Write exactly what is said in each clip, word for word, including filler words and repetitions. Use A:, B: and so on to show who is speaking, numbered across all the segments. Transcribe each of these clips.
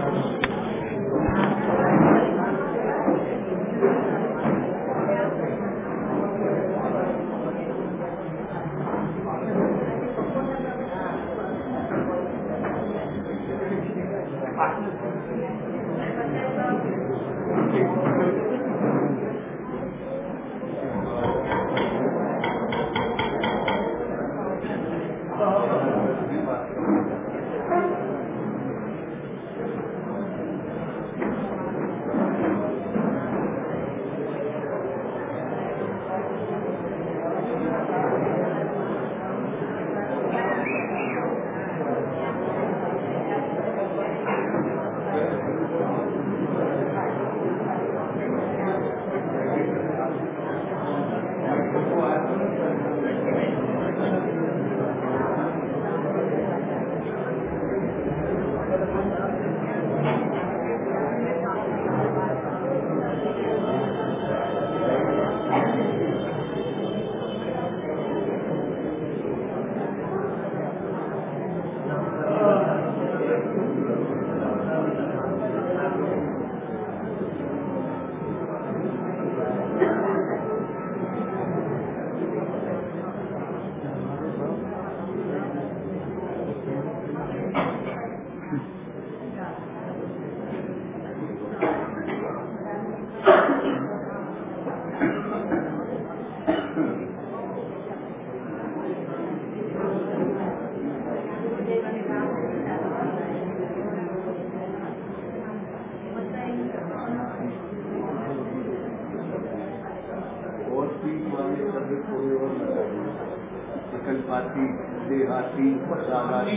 A: कल्पाती देहाती सागाती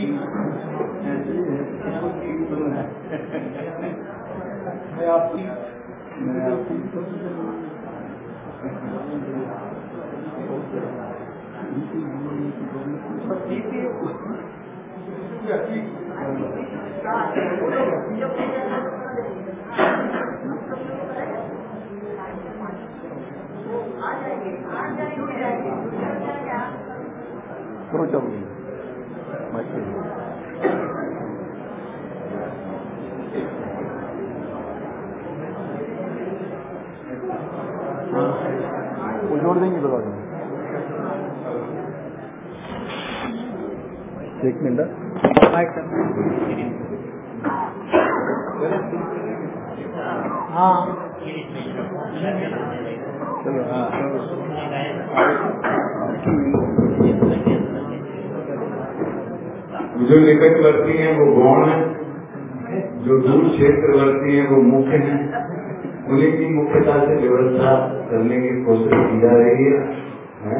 A: मैं आपकी मैं आपकी करो चलो वो जोड़ देंगे बता दें एक मिनट हाँ चलो हाँ
B: जो निकटवर्ती हैं वो गौण है, जो दूर क्षेत्रवर्ती हैं वो मुख्य हैं। उन्हीं की मुख्यता से व्यवस्था करने की कोशिश की जा रही है।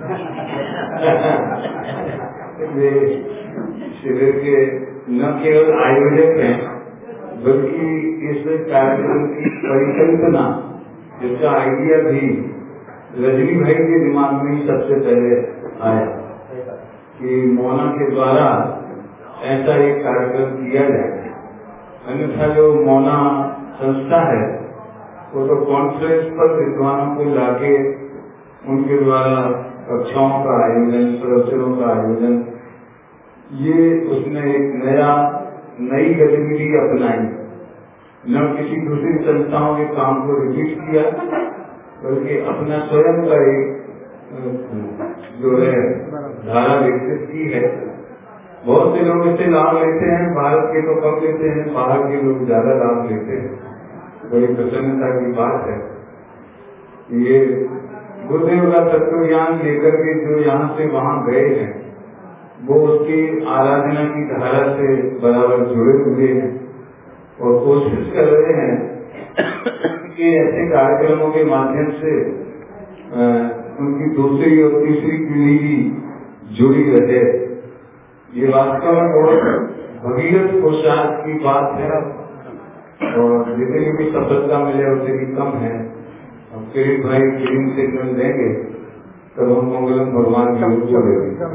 B: वे शिविर के न केवल आयोजक हैं बल्कि इस कार्यक्रम की परिकल्पना, इसका आइडिया भी रजनी भाई के दिमाग में ही सबसे पहले आया कि मोना के द्वारा ऐसा एक कार्यक्रम किया जाए। अन्यथा जो मोना संस्था है वो तो कॉन्फ्रेंस पर विद्वानों को लाके उनके द्वारा कक्षाओं का आयोजन, प्रवचनों का आयोजन, ये उसने एक नया नई गतिविधि अपनाई। न किसी दूसरी संस्थाओं के काम को रिपीट किया बल्कि अपना स्वयं का एक जो है धारा विकसित की है। बहुत से लोग इससे लाभ लेते हैं, भारत के तो कम लेते हैं, बाहर के लोग ज्यादा लाभ लेते हैं। बड़ी प्रसन्नता की बात है। ये गुरुदेव का तत्व ज्ञान लेकर के जो यहाँ से वहाँ गए हैं वो उसकी आराधना की धारा से बराबर जुड़े हुए हैं और कोशिश कर रहे हैं कि ऐसे कार्यक्रमों के माध्यम से आ, उनकी दूसरी और तीसरी पीढ़ी भी जुड़ी रहे। ये वास्तव में बहुत भगीरथ पुरुषार्थ की बात है और जितनी भी सफलता मिले उतनी कम है। अब किरीट भाई ग्रीन सिग्नल देंगे तब हम मंगलम भगवान की ओर चलेंगे।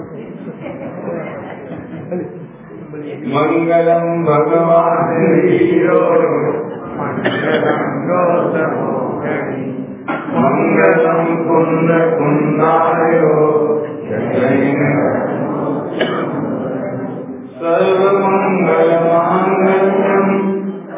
B: मंगलम भगवान मंगलम कुंद कुंदायो सर्वमंगल मांगल्यम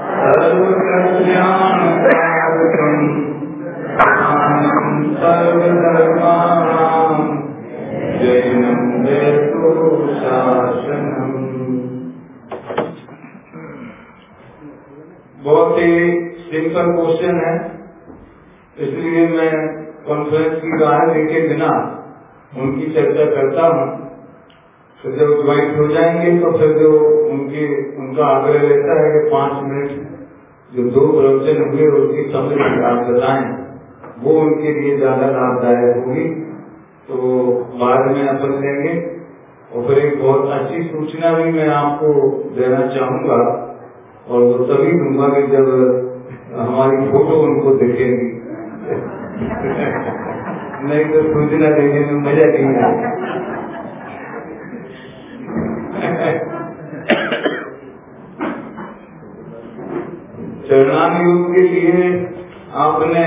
B: बहुत ही सिंपल क्वेश्चन है, इसलिए मैं कॉन्फ्रेंस की राह देखे बिना उनकी चर्चा करता हूँ। तो जब ज्वाइंट हो जाएंगे तो फिर जो उनके उनका आग्रह रहता है कि पांच मिनट जो दो प्रवचन हुए उसकी समझ आप बताएं, वो उनके लिए ज्यादा लाभदायक होगी। तो बाद में अपन लेंगे। और फिर एक बहुत अच्छी सूचना भी मैं आपको देना चाहूंगा, और वो तभी दूंगा कि जब हमारी फोटो उनको दिखेगी। नहीं तो सूचना देने में मजा नहीं आएगा। चरणान योग के लिए आपने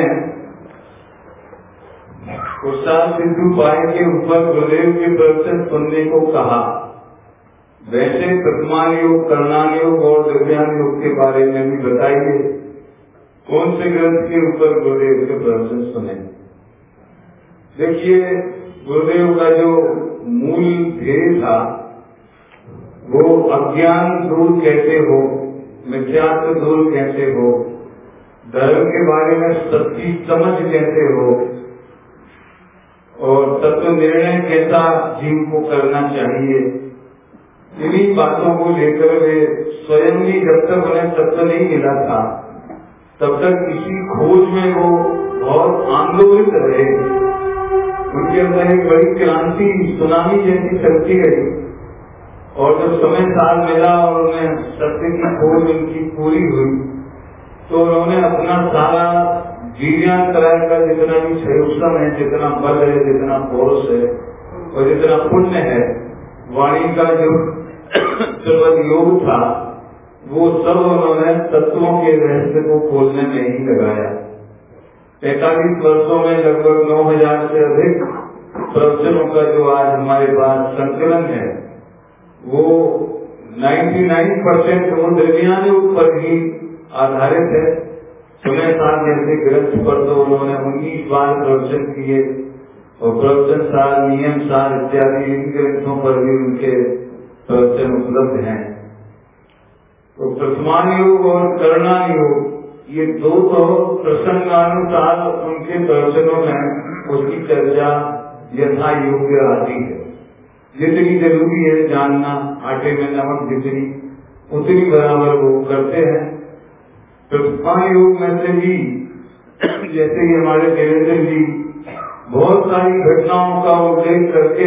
B: प्रसाद सिद्धू पाए के ऊपर गुरुदेव के प्रवचन सुनने को कहा। वैसे प्रथमान योग, करणान योग और दिव्यान योग के बारे में भी बताइए, कौन से ग्रंथ के ऊपर गुरुदेव के प्रवचन सुने। देखिए, गुरुदेव का जो मूल ध्येय था वो अज्ञान दूर कैसे हो, मिथ्यात्व दूर कैसे हो, धर्म के बारे में सच्ची समझ कैसे हो, और तत्व निर्णय कैसा जीव को करना चाहिए। इन्हीं बातों को लेकर वे स्वयं भी जब तक उन्हें तत्व नहीं मिला था तब तक इसी खोज में वो बहुत आंदोलित रहे। उनके अंदर एक बड़ी क्रांति, सुनामी जैसी चलती रही, और जब समय साल मिला और उन्हें सत्य की खोज उनकी पूरी हुई तो उन्होंने अपना सारा वीर्यांतराय का जितना भी संयुक्तम है, जितना बल है, जितना पौरुष है और जितना पुण्य है, वाणी का जो प्रबल योग था, वो सब उन्होंने तत्वों के रहस्य को खोलने में ही लगाया। पैतालीस वर्षों में लगभग नौ हजार से अधिक प्रवचनों का जो आज हमारे पास संकलन है वो निन्यानवे परसेंट वो दिव्यान योग पर ही आधारित है। सुने साल जैसे ग्रंथ पर तो उन्होंने उन्नीस बार प्रवचन किए, और प्रवचन सार, नियम सार इत्यादि इन ग्रंथों पर भी उनके प्रवचन उपलब्ध हैं। तो प्रथमान योग और करणान योग, ये दो तो प्रसंगानुसार उनके प्रवचनों में उसकी चर्चा यथा योग्य आती है। जितनी जरूरी है जानना, आटे में नमक जितनी, उतनी बराबर वो करते हैं। प्रथमान योग में से भी जैसे ही हमारे देवेंद्र जी बहुत सारी घटनाओं का उल्लेख करके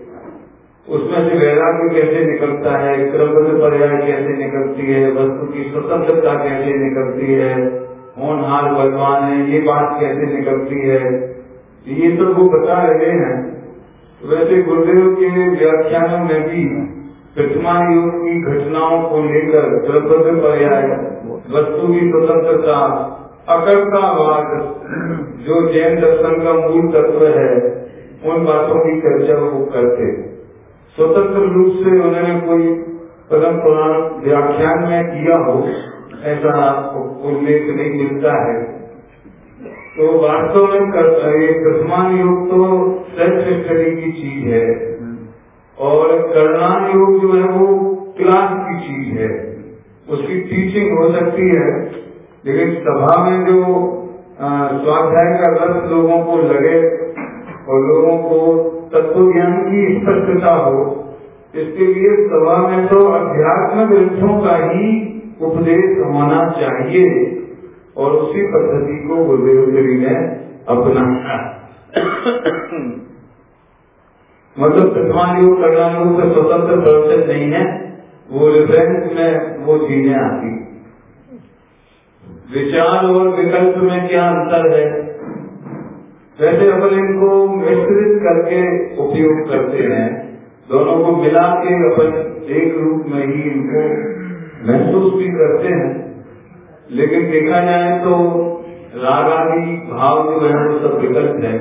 B: उसमें से वैराग्य कैसे निकलता है, क्रमबद्ध पर्याय कैसे निकलती है, वस्तु की स्वतंत्रता कैसे निकलती है, होनहार बलवान है, ये बात कैसे निकलती है, ये सब वो बता रहे हैं। वैसे गुरुदेव के व्याख्यानों में भी प्रथमान योग की घटनाओं को लेकर क्रमबद्ध पर्याय, वस्तु की स्वतंत्रता, अकर्तावाद, जो जैन दर्शन का मूल तत्व है, उन बातों की चर्चा वो करते। स्वतंत्र रूप से उन्होंने कोई पदम पुराण व्याख्यान में किया हो ऐसा उल्लेख नहीं मिलता है। तो वास्तव में प्रथमान योग तो सेल्फ स्टडी की चीज है, और करणान योग जो है वो क्लास की चीज है। उसकी टीचिंग हो सकती है, लेकिन सभा में जो स्वाध्याय का रस लोगों को लगे और लोगों को तत्व ज्ञान की स्पष्टता हो, इसके लिए सभा में तो अध्यात्म ग्रंथों का ही उपदेश होना चाहिए, और उसी पद्धति को गुरुदेव जी ने अपनाया। मतलब प्रथमान योग, करणान योग से स्वतंत्र प्रवचन नहीं है, वो रेफरेंस में वो चीजें आती। विचार और विकल्प में क्या अंतर है, वैसे अपन इनको मिश्रित करके उपयोग करते हैं, दोनों को मिला के अपन एक रूप में ही इनको महसूस भी करते हैं। लेकिन देखा जाए तो राग आदि भाव जो है वो सब विकल्प है।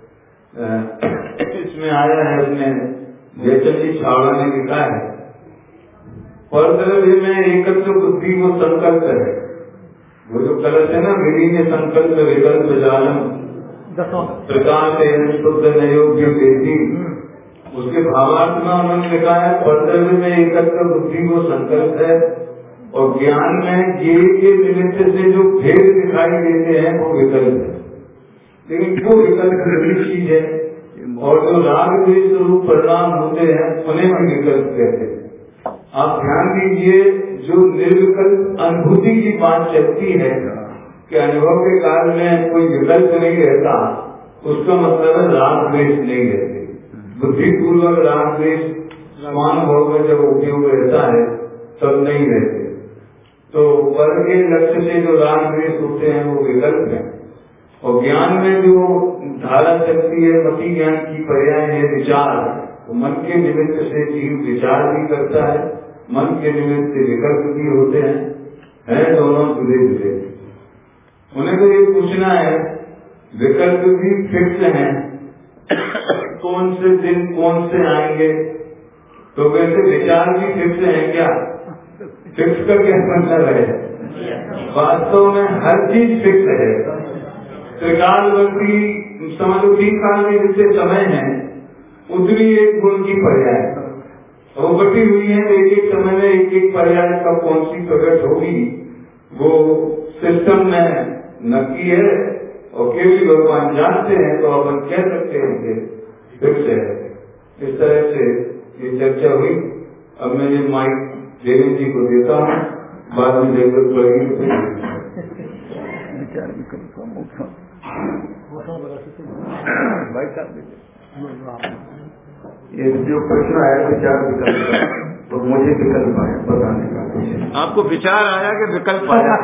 B: इसमें आया है, उसने जयचंदी छावड़ा ने लिखा है, परद्रव्य में एकत्र बुद्धि वो संकल्प है। वो जो कलश है ना, विलीन संकल्प विकल्प जालम प्रकाश शुद्ध नयोग्य देती, उसके भावार्थ में उन्होंने लिखा है परद्रव्य में एकत्र बुद्धि वो संकल्प है, और ज्ञान में ये के निमित्त से जो भेद दिखाई देते हैं वो विकल्प है, लेकिन वो विकल्प निर्मित चीज है, और जो राग द्वेष स्वरूप परिणाम होते हैं उन्हें भी विकल्प कहते हैं। आप ध्यान दीजिए, जो निर्विकल्प अनुभूति की बात चलती है कि अनुभव के काल में कोई विकल्प नहीं रहता, उसका मतलब है राग द्वेष नहीं रहते। बुद्धिपूर्वक राग द्वेष स्वानुभव में जब उपयोग रहता है तब नहीं रहते। तो पर के लक्ष्य से जो राग द्वेष होते हैं वो विकल्प है, और ज्ञान में जो धारा शक्ति है, मति ज्ञान की पर्याय है विचार, तो मन के निमित्त से जीव विचार भी करता है, मन के निमित्त से विकल्प भी होते हैं, है दोनों जुड़े जुड़े। उन्हें तो ये पूछना है, विकल्प भी फिक्स हैं, कौन से दिन कौन से आएंगे, तो वैसे विचार भी फिक्स हैं क्या? फिक्स का क्या मतलब है? वास्तव में हर चीज फिक्स है। त्रिकालवर्ती समझो तीन काल में जितने समय है उतनी एक गुण की पर्याय वो बटी हुई है। एक एक समय में एक एक पर्याय कब कौन सी प्रकट होगी वो सिस्टम में नक्की है, और केवल भगवान जानते हैं, तो अपन कह सकते हैं कि फिक्स है। इस तरह से ये चर्चा हुई। अब मैं ये माइक देवेंद्र जी को देता हूँ, बाद में जरूरत पड़ेगी। ये जो प्रश्न आया विचार विकल्प का, तो मुझे विकल्प आया बताने का। आपको विचार आया कि विकल्प आया?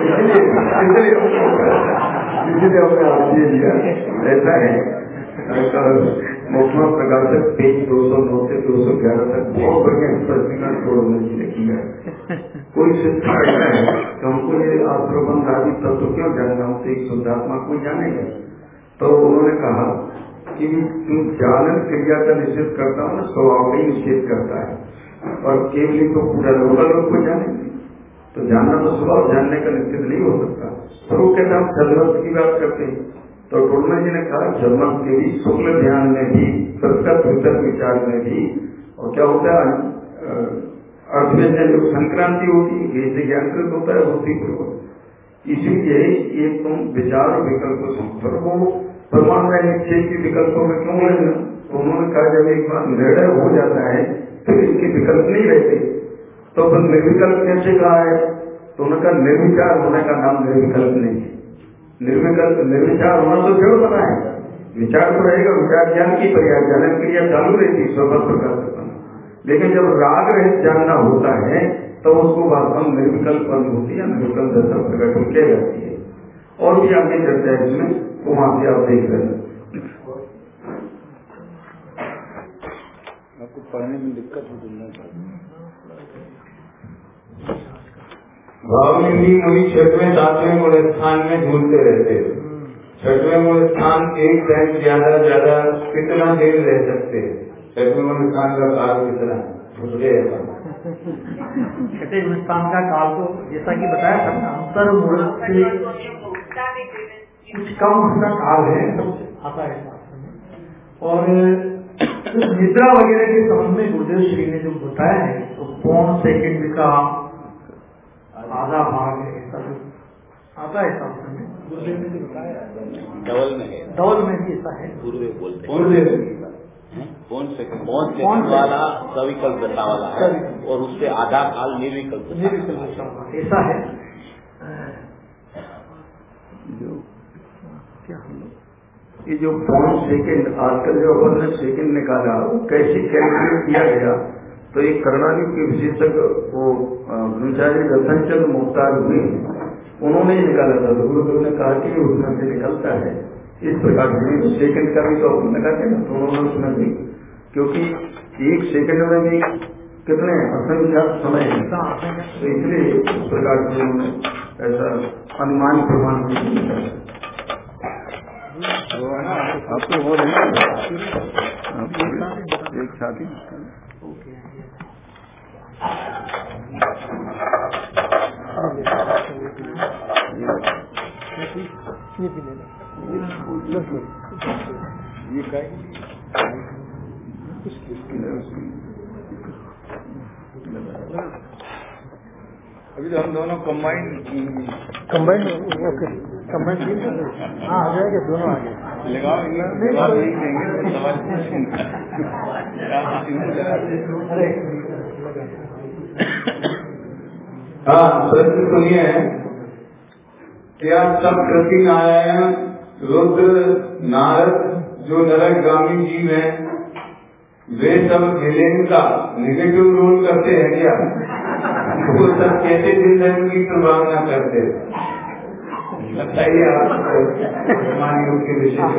B: ऐसा है, मोक्षमा प्रकाशक पेज दो सौ नौ से दो सौ ग्यारह तक बहुत बढ़िया स्पष्टीकरण छोड़ने की लिखी है। कोई शिक्षा ऐसा है कि हमको ये आप्रबंध आदि तत्व क्यों जानना, हमसे एक शुद्धात्मा को जानेगा। तो उन्होंने कहा कि जानन क्रिया का निषेध करता हूँ, स्वभाव का ही निषेध करता है, और केवल तो पूरा लोकल लोग को जानेंगे, तो जानना तो स्वभाव जानने का निश्चित नहीं हो सकता। तो वो कहता हम छलवत की बात करते हैं, तो टोलना जी ने कहा छलवत के भी शुक्ल ध्यान में भी, प्रत्यक्ष वितर्क विचार में भी, और क्या होता है अर्थ में जो संक्रांति होती है ये ज्ञानकृत होता है बुद्धिपूर्वक। इसीलिए ये तुम विचार और विकल्प पर वो प्रमाण का निश्चय की विकल्पों में क्यों लेना? तो उन्होंने कहा जब एक बार निर्णय हो जाता है फिर इसके विकल्प नहीं रहते, तो फिर निर्विकल्प कैसे कहा है? तो उन्होंने कहा निर्विचार होने का नाम निर्विकल्प नहीं है। निर्विकल्प निर्विचार होना तो जरूर बना है, विचार तो रहेगा, विचार ज्ञान की पर्याय जनन क्रिया चालू रहती स्वभाव प्रकार से बना। लेकिन जब राग रहित जानना होता है तो उसको वास्तव में निर्विकल्प अनुभूति या निर्विकल्प दशा प्रकट होती जाती है। और भी आगे चलता है इसमें, तो वहां से आप देख रहे हैं।
A: आपको पढ़ने में दिक्कत हो दुनिया
B: भावनिधि मुनि छठवें सातवें मूल स्थान में ढूंढते रहते हैं। छठवें मूल स्थान एक टाइम ज्यादा ज्यादा कितना देर रह सकते हैं? छठवें मूल स्थान का काल कितना है?
C: छठे स्थान का काल तो जैसा कि बताया था ना, अंतर मुहूर्त से कुछ कम उसका काल है आता है शास्त्र में। और निद्रा वगैरह के संबंध में गुरुदेव श्री ने जो बताया है तो पौन सेकंड का आधा भाग है, ऐसा जो आता है शास्त्र में गुरुदेव ने जो बताया।
D: डबल में है,
C: डबल में भी ऐसा है,
D: गुरुदेव बोलते
C: गुरुदेव
D: कौन सेकंड कौन सेकंड वाला सविकल्प दशा वाला है, और उससे आधा काल निर्विकल्प
C: निर्विकल्प ऐसा है।
B: जो क्या ये जो पौन सेकंड आजकल जो अपन ने सेकंड निकाला वो कैसे कैलकुलेट किया गया? तो एक कर्णाली के विशेषज्ञ वो ब्रह्मचारी दर्शन चंद मुख्तार हुए, उन्होंने ही निकाला था। तो गुरुदेव ने कहा कि उसमें से निकलता है इस प्रकार से सेकंड का भी तो अपन लगाते हैं, तो उन्होंने उसमें भी, क्योंकि एक सेकंड में भी कितने असंख्यात समय है, तो इसलिए उस प्रकार से उन्होंने ऐसा अनुमान प्रमाण
A: आपको हो रही एक साथी ये क्या अभी तो हम दोनों कंबाइन
C: कंबाइंड ओके कंबाइंड हाँ आ जाएगा दोनों आ गए
A: लगाओ जवाब नहीं देंगे सवाल पूछेंगे।
C: अरे
B: हाँ प्रश्न सुनिए, क्या सब कृति नारायण रुद्र नारद जो नरकगामी जीव हैं वे सब विलेन का निगेटिव रोल करते हैं क्या? वो सब कैसे जिंदगी की संभावना करते हैं? बताइए आप योग के विषय।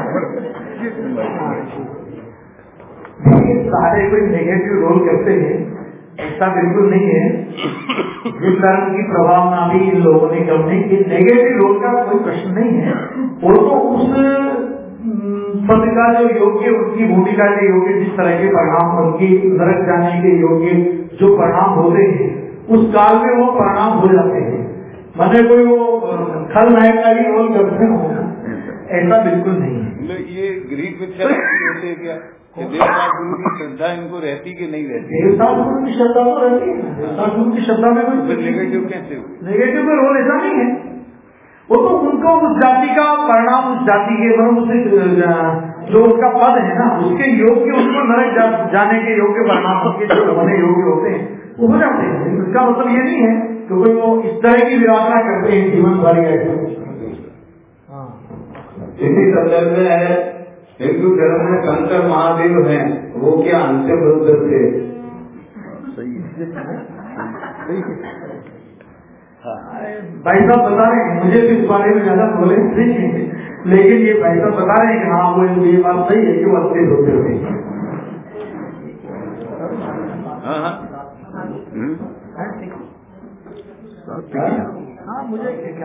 C: सारे कोई नेगेटिव रोल करते हैं ऐसा बिल्कुल नहीं है। जिस धर्म की प्रभावना भी इन लोगों ने करने की नेगेटिव रोल का कोई प्रश्न नहीं है। वो तो उस पद का जो योग्य उनकी भूमिका के योग्य जिस तरह के परिणाम उनकी नरक जाने के योग्य जो परिणाम होते हैं उस काल में वो परिणाम हो जाते हैं। मैंने कोई वो खलनायक का ही रोल करते हो ऐसा बिल्कुल नहीं है।
A: ये ग्रीक पिक्चर होते क्या देवता गुरु की श्रद्धा इनको रहती कि नहीं रहती?
C: देवता गुरु की श्रद्धा तो रहती है। देवता गुरु की श्रद्धा में कोई
A: नेगेटिव कैसे हुए?
C: नेगेटिव का रोल ऐसा नहीं है। वो तो उनको उस जाति का परिणाम उस जाति के मतलब जो उसका पद है ना उसके योग्य उनको नरक जा, जाने के योग्य परिणाम के जो होने योग्य होते हैं वो हो जाते हैं। इसका मतलब ये नहीं है कि कोई वो इस तरह की विरासना करते हैं जीवन भर ऐसे।
B: इसी संदर्भ में है हिंदू धर्म में शंकर महादेव हैं वो क्या अंतिम रुद्र थे?
A: सही है।
C: भाई साहब बता रहे हैं मुझे इस बारे में ज्यादा बोले नहीं है लेकिन ये भाई साहब बता रहे हैं कि हाँ वो ये बात सही है कि वो अंतिम रुद्र थे। हाँ मुझे क्या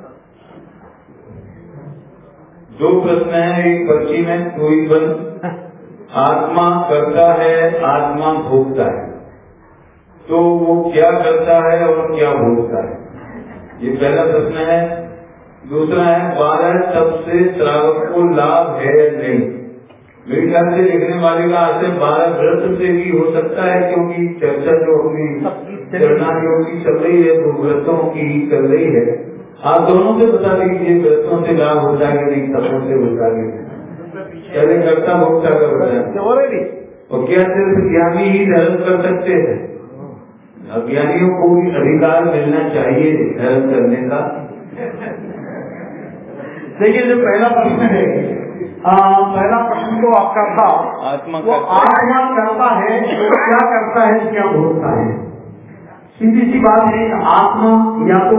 B: दो प्रश्न है एक पर्ची में कोई बन आत्मा करता है आत्मा भोगता है तो वो क्या करता है और क्या भोगता है? ये पहला प्रश्न है। दूसरा है बारह तब से श्रावक को लाभ है या नहीं? मेरे ख्याल से लिखने वाले का आशय बारह व्रत से भी हो सकता है क्योंकि चर्चा जो अपनी चरणा योग की चल रही है वो व्रतों की ही चल रही है। आप दोनों से बता दीजिए व्रतों से लाभ होता है कि नहीं, तपों से होता है पहले करता भोक्ता का बताया। और क्या सिर्फ ज्ञानी ही धर्म कर सकते हैं? अज्ञानियों को भी अधिकार मिलना चाहिए धर्म करने का।
C: देखिए जो पहला प्रश्न है आ, पहला प्रश्न तो आपका था
A: आत्मा
C: वो आत्मा करता है तो क्या करता है क्या भोगता है? सीधी सी बात है आत्मा या तो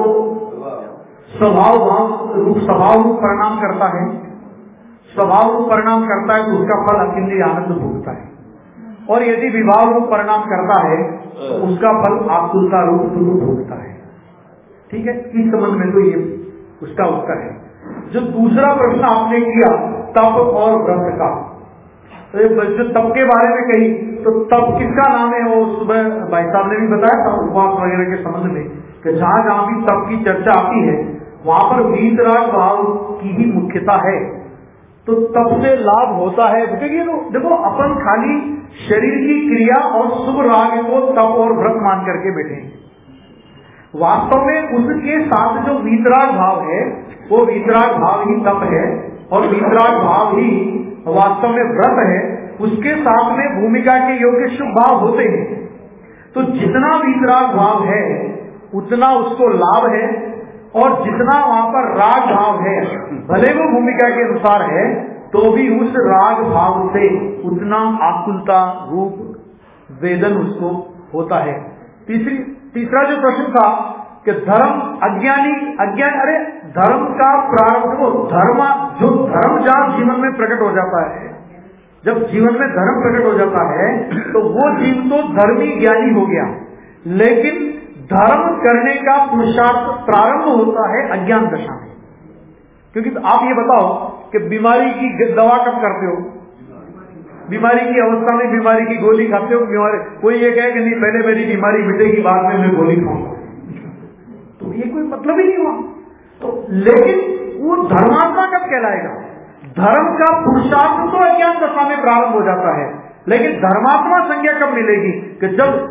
C: स्वभाव भाव रूप स्वभाव रूप परिणाम करता है। स्वभाव रूप परिणाम करता है तो उसका फल अकेले आनंद भोगता है। और यदि विभाव रूप परिणाम करता है तो उसका फल आकुलता रूप दुख भोगता है। ठीक है, इस संबंध में तो ये उसका उत्तर है। जो दूसरा प्रश्न आपने किया तप और व्रत का, तो जो तप के बारे में कही तो तप किसका नाम है? वो सुबह भाई साहब ने भी बताया था उपवास वगैरह के संबंध में कि जहां जहां भी तप की चर्चा आती है वहां पर वीतराग भाव की ही मुख्यता है। तो तप से लाभ होता है क्योंकि तो देखो अपन खाली शरीर की क्रिया और शुभ राग को तप और व्रत मान करके बैठे हैं। वास्तव में उसके साथ जो वीतराग भाव है वो वीतराग भाव ही तप है और वीतराग भाव ही वास्तव में व्रत है। उसके साथ में भूमिका के योग्य शुभ भाव होते हैं। तो जितना वीतराग भाव है उतना उसको लाभ है और जितना वहां पर राग भाव है भले वो भूमिका के अनुसार है तो भी उस राग भाव से उतना आकुलता रूप वेदन उसको होता है। तीसरी तीसरा जो प्रश्न था कि धर्म अज्ञानी अज्ञान अरे धर्म का प्रारंभ वो धर्म जो धर्म जहां जीवन में प्रकट हो जाता है, जब जीवन में धर्म प्रकट हो जाता है तो वो जीव तो धर्मी ज्ञानी हो गया। लेकिन धर्म करने का पुरुषार्थ प्रारंभ होता है अज्ञान दशा में। क्योंकि आप ये बताओ कि बीमारी की दवा कब करते हो? बीमारी की अवस्था में बीमारी की गोली खाते हो। बीमारी कोई ये कहे कि नहीं पहले मेरी बीमारी मिटेगी बाद में मैं गोली खाऊंगा, तो ये कोई मतलब ही नहीं हुआ। तो लेकिन वो धर्मात्मा कब कहलाएगा? धर्म का पुरुषार्थ तो अज्ञान दशा में प्रारंभ हो जाता है। लेकिन धर्मात्मा संज्ञा कब मिलेगी? कि जब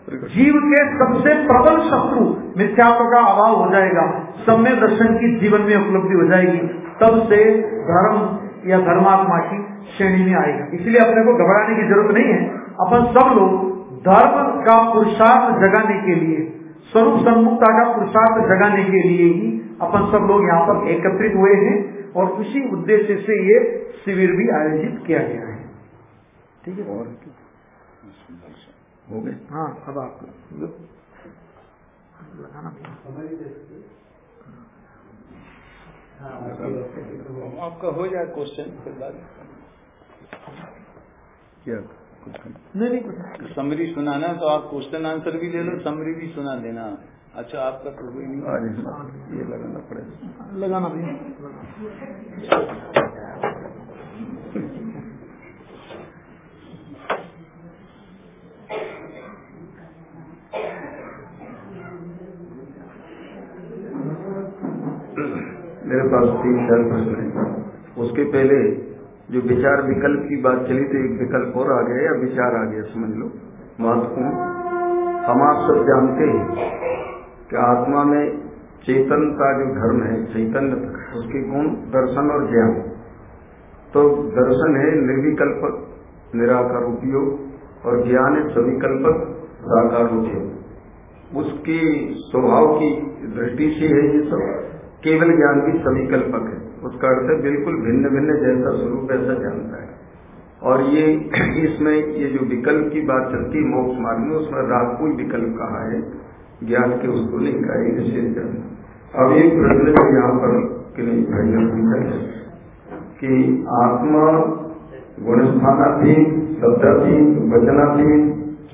C: जीव के सबसे प्रबल शत्रु मिथ्यात्व का अभाव हो जाएगा, सम्य दर्शन की जीवन में उपलब्धि हो जाएगी, तब से धर्म या धर्मात्मा की श्रेणी में आएगा। इसलिए अपने को घबराने की जरूरत नहीं है। अपन सब लोग धर्म का पुरुषार्थ जगाने के लिए, स्वरूप सन्मुखता का पुरुषार्थ जगाने के लिए ही अपन सब लोग यहाँ पर एकत्रित हुए हैं और उसी उद्देश्य से ये शिविर भी आयोजित किया गया है। ठीक है, और हो गए? हाँ, अब आप लगाना
A: आपका हो जाए क्वेश्चन फिर बाद
B: क्या
C: नहीं नहीं कुछ
A: समरी सुनाना तो आप क्वेश्चन आंसर भी ले लो, समरी भी सुना देना। अच्छा, आपका तो कोई नहीं,
B: ये लगाना पड़ेगा,
C: लगाना भी
B: मेरे पास तीन चार प्रश्न हैं। उसके पहले जो विचार विकल्प की बात चली तो एक विकल्प और आ गया या विचार आ गया, समझ लो महत्वपूर्ण। हम आप सब जानते हैं कि आत्मा में चेतन का जो धर्म है, चैतन्य, उसके गुण दर्शन और ज्ञान। तो दर्शन है निर्विकल्प निराकार उपयोग और ज्ञान है सविकल्पक साकार उपयोग। उसकी स्वभाव की दृष्टि से है ये सब। केवल ज्ञान भी सविकल्पक है, उसका अर्थ है बिल्कुल भिन्न भिन्न जैसा स्वरूप ऐसा जानता है। और ये इसमें ये जो विकल्प की बात चलती है मोक्ष मार्ग में, उसमें राग कोई विकल्प कहा है, ज्ञान के उसको नहीं कहा है, विशेष ज्ञान। अब एक प्रश्न यहाँ पर कि नहीं भाई पूछा है कि आत्मा गुणस्थानातीत, शब्दातीत, वचनातीत,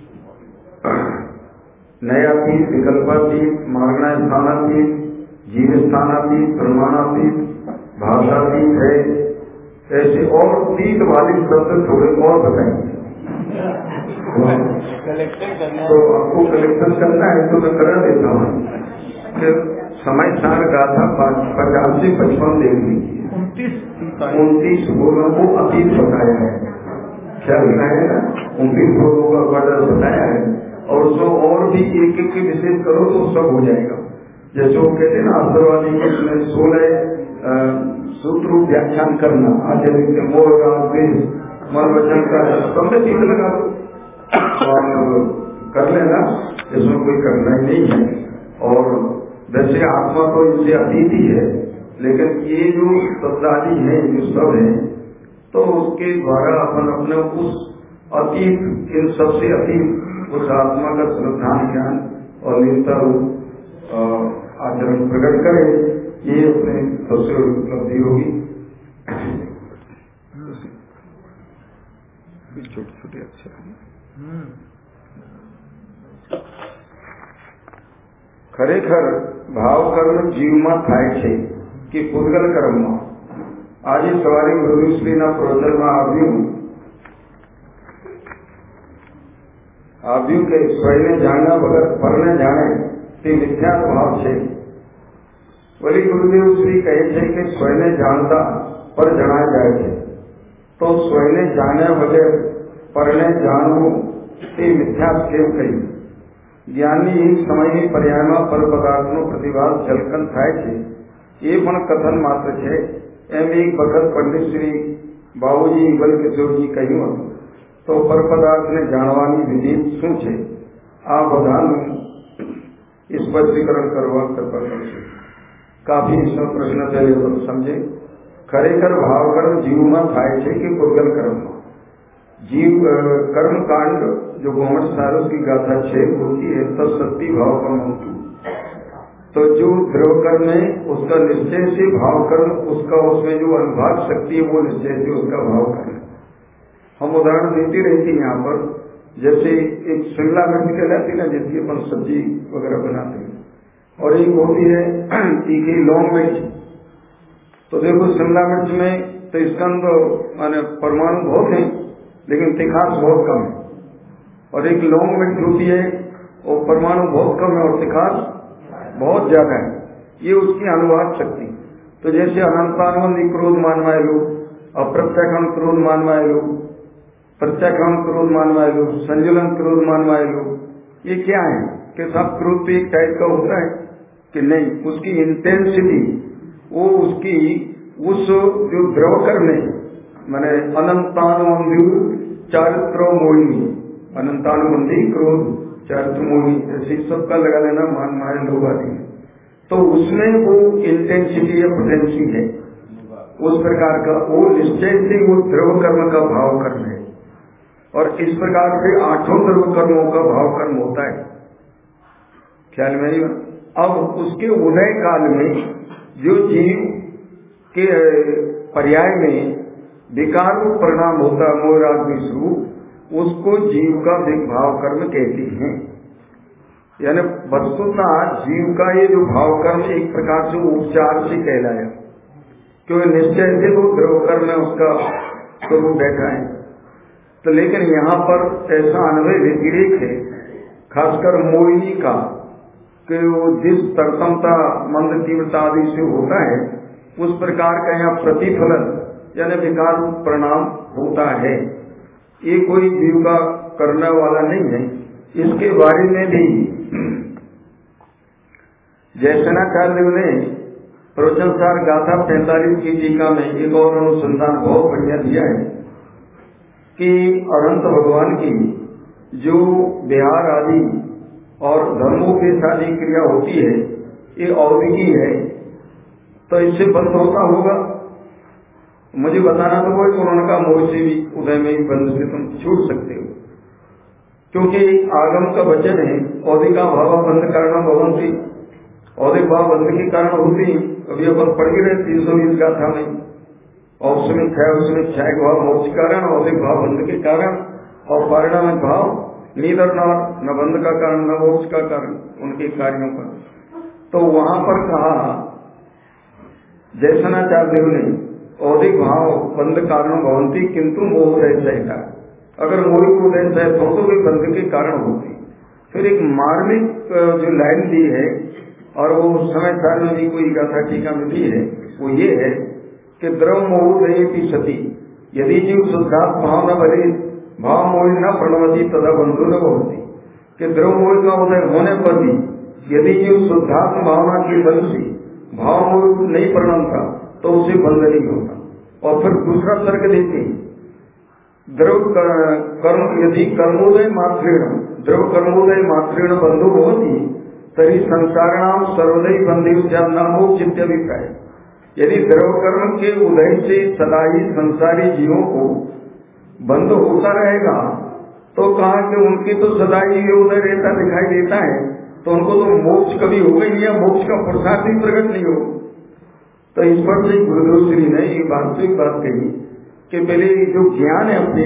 B: नयातीत, विकल्पातीत, मार्गणा स्थानातीत, जीव स्थानातीत, प्रमाणातीत, भाषातीत है। ऐसे और तीत वाले शब्द थोड़े और बताएंगे।
A: कलेक्शन करना
B: तो आपको कलेक्शन करना है तो मैं करा देता हूँ। फिर समय सार गाथा पचास से पचपन देख लीजिए, उनतीस उनतीस बोलों को अतीत बताया है। क्या बताया है? उनतीस बोलों का वर्णन बताया है। और उसको और भी एक एक के विशेष करो तो सब हो जाएगा। जैसे वो कहते हैं ना आशीर्वादी के उसमें सोलह सूत्र व्याख्यान करना, आचार्य मोर का मन वचन का सबसे तीन लगा दो और कर लेना, इसमें कोई करना ही नहीं है। और वैसे आत्मा तो इससे अतीत ही है, लेकिन ये जो शब्दादी है जो सब है, तो उसके द्वारा अपन अपने उस अतीत, इन सबसे अतीत उस आत्मा का श्रद्धान ज्ञान और निरंतर आचरण प्रकट करे, ये अपने सबसे उपलब्धि होगी। छोटे छोटे अक्षर ખરેખર ભાવ કર્મ જીવમાં થાય છે કે પૂતગલ કર્મમાં? આજે સવારે ગુરુશ્રીના પ્રવચનમાં આવ્યું આવ્યું કે સ્વયને જાણ્યા વગર પરને જાણે તે મિથ્યા ભાવ છે। વળી ગુરુદેવ શ્રી કહે છે કે સ્વયને જાણતા પર જણાય જાય છે, તો સ્વયને જાણ્યા વગર પરને જાણવું તે મિથ્યા કેમ કહ્યું? જ્ઞાનની એક સમયની પર્યાયમાં પર પદાર્થનો પ્રતિભાસ ઝલકન થાય છે એ પણ કથન માત્ર છે, એમ એક વખત પંડિત શ્રી બાબુજી ઇગલ કિશોરજી કહ્યું હતું। તો પર પદાર્થને જાણવાની વિધિ શું છે? આ બધાનું સ્પષ્ટીકરણ કરવા કૃપા કરશો। કાફી इसमें प्रश्न पहले तो समझे। खरेखर भाव कर्म जीव में थाय छे कि पूतगल कर्म में? जीव कर्म कांड जो गोमट सारस की गाथा छे होती है तब सत्य भाव कर्म होती। तो जो ध्रुव कर्म है उसका निश्चय से भाव कर्म, उसका उसमें जो अनुभाग शक्ति है वो निश्चय से उसका भाव कर्म। हम उदाहरण देती रहती यहाँ पर, जैसे एक शिमला मिर्च कहलाती ना, जिसकी अपन सब्जी वगैरह बनाते हैं, और एक होती है तीखी लौंग मिर्च। तो देखो शिमला मिर्च में तो इसका अंदर माने परमाणु बहुत है लेकिन तिखास बहुत कम है, और एक लौंग मिर्च होती है वो परमाणु बहुत कम है और तिखास बहुत ज्यादा है। ये उसकी अनुवाद शक्ति। तो जैसे अनंतानुबंधी क्रोध मानवाए लो, अप्रत्यक्षण क्रोध मानवाए लो, प्रत्यक्षण क्रोध मानवाए लो, संजुलन क्रोध मानवाए लो,
E: ये क्या है कि सब क्रोध भी एक टाइप का होता है कि नहीं, उसकी इंटेंसिटी वो उसकी उस जो द्रवकर में मैंने अनंतानुबंधी चारित्रो मोहिनी, अनंतानुबंधी क्रोध चारित्र मोहिनी ऐसे सबका लगा लेना मान माया लोग आदि, तो उसमें वो इंटेंसिटी या पोटेंसी है उस प्रकार का, वो निश्चय से वो द्रव कर्म का भाव कर्म है। और इस प्रकार से आठों द्रव कर्मों का भाव कर्म होता है, ख्याल में नहीं। अब उसके उदय काल में जो जीव के पर्याय में विकार रूप परिणाम होता है मोहराग्नि स्वरूप, उसको जीव का भाव कर्म कहते हैं। यानी वस्तुतः जीव का ये जो भाव कर्म एक प्रकार से उपचार से कहलाया, क्योंकि निश्चय से वो द्रव कर्म में उसका स्वरूप बैठा है। तो लेकिन यहाँ पर ऐसा अनुभव व्यतिरेक है, खासकर मोहिनी का, कि वो जिस तरतमता मंद तीव्रता आदि से होता है उस प्रकार का यहाँ प्रतिफलन यानी विकार परिणाम होता है। ये कोई जीव का करने वाला नहीं है। इसके बारे में भी जयसेनाचार्य ने प्रवचनसार गाथा पैंतालीस की टीका में एक और अनुसंधान बहुत बढ़िया दिया है कि अनंत भगवान की जो बिहार आदि और धर्मों के साथ क्रिया होती है ये औदिकी है, तो इससे बंद होता होगा। मुझे बताना तो वो उन्होंने कहा मोह से भी उदय में ही बंद से तुम छूट सकते हो, क्योंकि आगम का वचन है औदिका भाव बंद कारण भवंती, औदिक भाव बंद के कारण होती। अभी अपन पढ़ के रहे तीन सौ बीस गाथा में, और उसमें क्षय उसमें क्षय भाव मोक्ष के कारण, औदिक भाव बंद के कारण, और परिणाम भाव नीदर न बंद का कारण न मोक्ष का कारण उनके कार्यों का। तो वहां पर कहा जयसेनाचार्य ने औदिक भाव बंद कारण भवंती किंतु मोह रहता, अगर मोह को रहता है तो भी बंद के कारण होती। फिर एक मार्मिक जो लाइन दी है और वो समय साल में भी कोई गाथा टीका में दी है, वो ये है कि द्रव मोह दये की सती यदि जीव शुद्धात्म भाव न बने भाव मोह न प्रणवती तदा बंधु न होती, कि द्रव मोह का उदय होने पर भी यदि जीव शुद्धात्म भावना के बल से भाव मोह नहीं प्रणमता तो उसे बंध नहीं होता। और फिर दूसरा तर्क देते हैं द्रव कर्म यदि कर्मोदय मात्रेण द्रव कर्मोदय मात्रेण बंधु होती तरी संसारणाम सर्वदय बंधु नामो चित्तभिप्राय, यदि द्रव कर्म के उदय से सदा ही संसारी जीवों को बंध होता रहेगा तो कहा कि उनकी तो सदा ही ये उदय रहता दिखाई देता है, तो उनको तो मोक्ष कभी होगा ही नहीं, मोक्ष का पुरुषार्थ ही प्रकट नहीं हो। तो इस पर से गुरुदेव श्री ने ये वास्तविक बात कही कि पहले जो ज्ञान है अपनी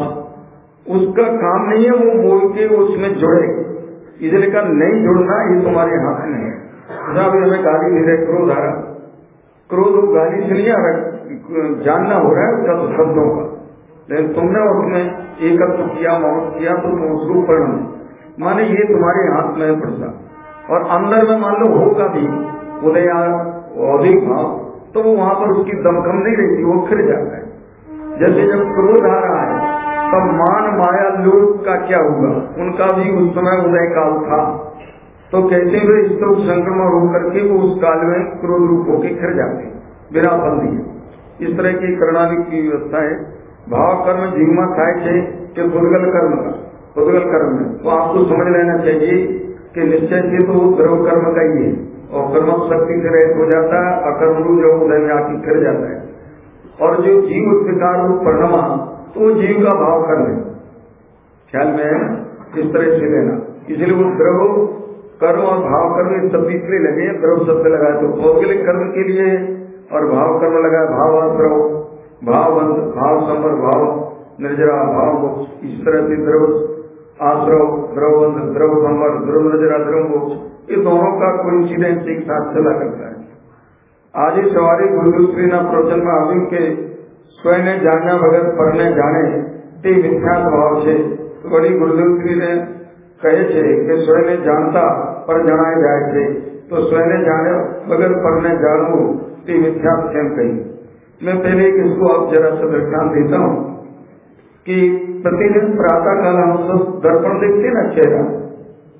E: टॉर्च उसका काम नहीं है वो मोड़ के उसमें जुड़े, इसलिए का नहीं जुड़ना ये तुम्हारे हाथ में है। जब हमें गाली दे रहे क्रोध आ रहा, क्रोध वो गाली से नहीं आ रहा, जानना हो रहा है उसका तो शब्दों का, लेकिन तुमने उसमें एकत्र किया मौत किया तो तुम उसको परिणाम माने ये तुम्हारे हाथ में पड़ता। और अंदर में मान लो होगा भी उदय अधिक भाव तो वो वहां पर उसकी दमखम नहीं रहती, वो खिल जाता है। जैसे जब क्रोध आ रहा है तब मान माया लोग का क्या हुआ, उनका भी उस समय उदय काल था, तो कहते हुए इस तरह संक्रमण होकर के वो उस काल में क्रोध रूप होकर खिल जाते बिना बंदी। इस तरह की प्रणाली की व्यवस्था है। भाव कर्म जीवमा થાય છે कि पुद्गल कर्म का पुद्गल कर्म में तो आपको समझ लेना चाहिए कि निश्चय से तो द्रव कर्म का ही है और कर्म शक्ति से रहित हो जाता है, अकर्म रूप जो उदय में आके खिल जाता है। और जो जीव विकार रूप परिणमा तो जीव का भाव कर्म है, ख्याल में इस तरह से लेना। इसलिए वो द्रव कर्म और भाव कर्म इस शब्द इसलिए लगे, द्रव शब्द लगाए तो भौगोलिक कर्म के लिए और भाव कर्म लगाए भाव द्रव भाव भाव संवर भाव निर्जरा भाव मोक्ष, इस तरह से द्रव आश्रव द्रव द्रव संवर द्रव निर्जरा द्रव मोक्ष, ये दोनों का कोइंसिडेंस एक साथ चला करता है। आज ही सवारी गुरुश्री ना प्रवचन में આવ્યું કે સ્વયને જાણ્યા વગર પરને જાણે તે મિથ્યા ભાવ છે। વળી ગુરુદેવશ્રી ને કહે છે કે સ્વયને જાણતા પર જણાય જાય છે, તો સ્વયને જાણ્યા વગર પરને જાણવું તે મિથ્યા કેમ કહી। मैं पहले इसको आप जरा सा दृष्टांत देता हूँ कि प्रतिदिन प्रातः काल हम सब दर्पण देखते ना चेहरा,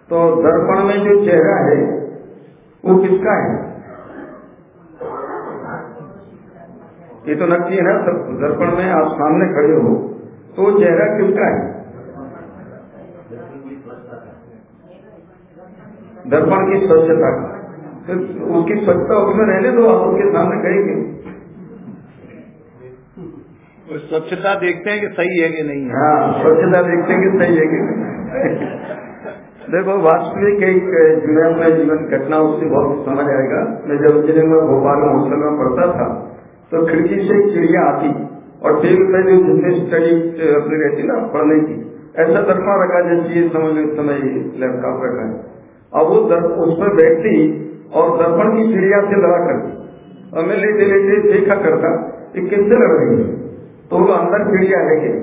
E: तो दर्पण में जो चेहरा है वो किसका है? ये तो नक्की है ना, दर्पण में आप सामने खड़े हो तो वो चेहरा किसका है? दर्पण की स्वच्छता का, तो उसकी स्वच्छता उसमें रहने दो, आप उसके सामने कहेंगे।
A: स्वच्छता देखते हैं कि सही है कि नहीं है।
E: हाँ, स्वच्छता देखते हैं कि सही है कि नहीं। देखो वास्तविक एक मैं अपने जीवन घटना उससे बहुत समझ आएगा। मैं जब इंजीनियरिंग में भोपाल में हॉस्टल में पढ़ता था तो खिड़की से चिड़िया आती और टेबल पे जो जिसने स्टडी अपनी रहती ना पढ़ने की, ऐसा दर्पण रखा जैसे ये समझ समय लैपटॉप रखा है। अब वो उस पर बैठती और दर्पण की चिड़िया से लड़ा करती और मैं लेते लेते देखा करता कि किससे लड़ रही है, तो वो अंदर चिड़िया है कि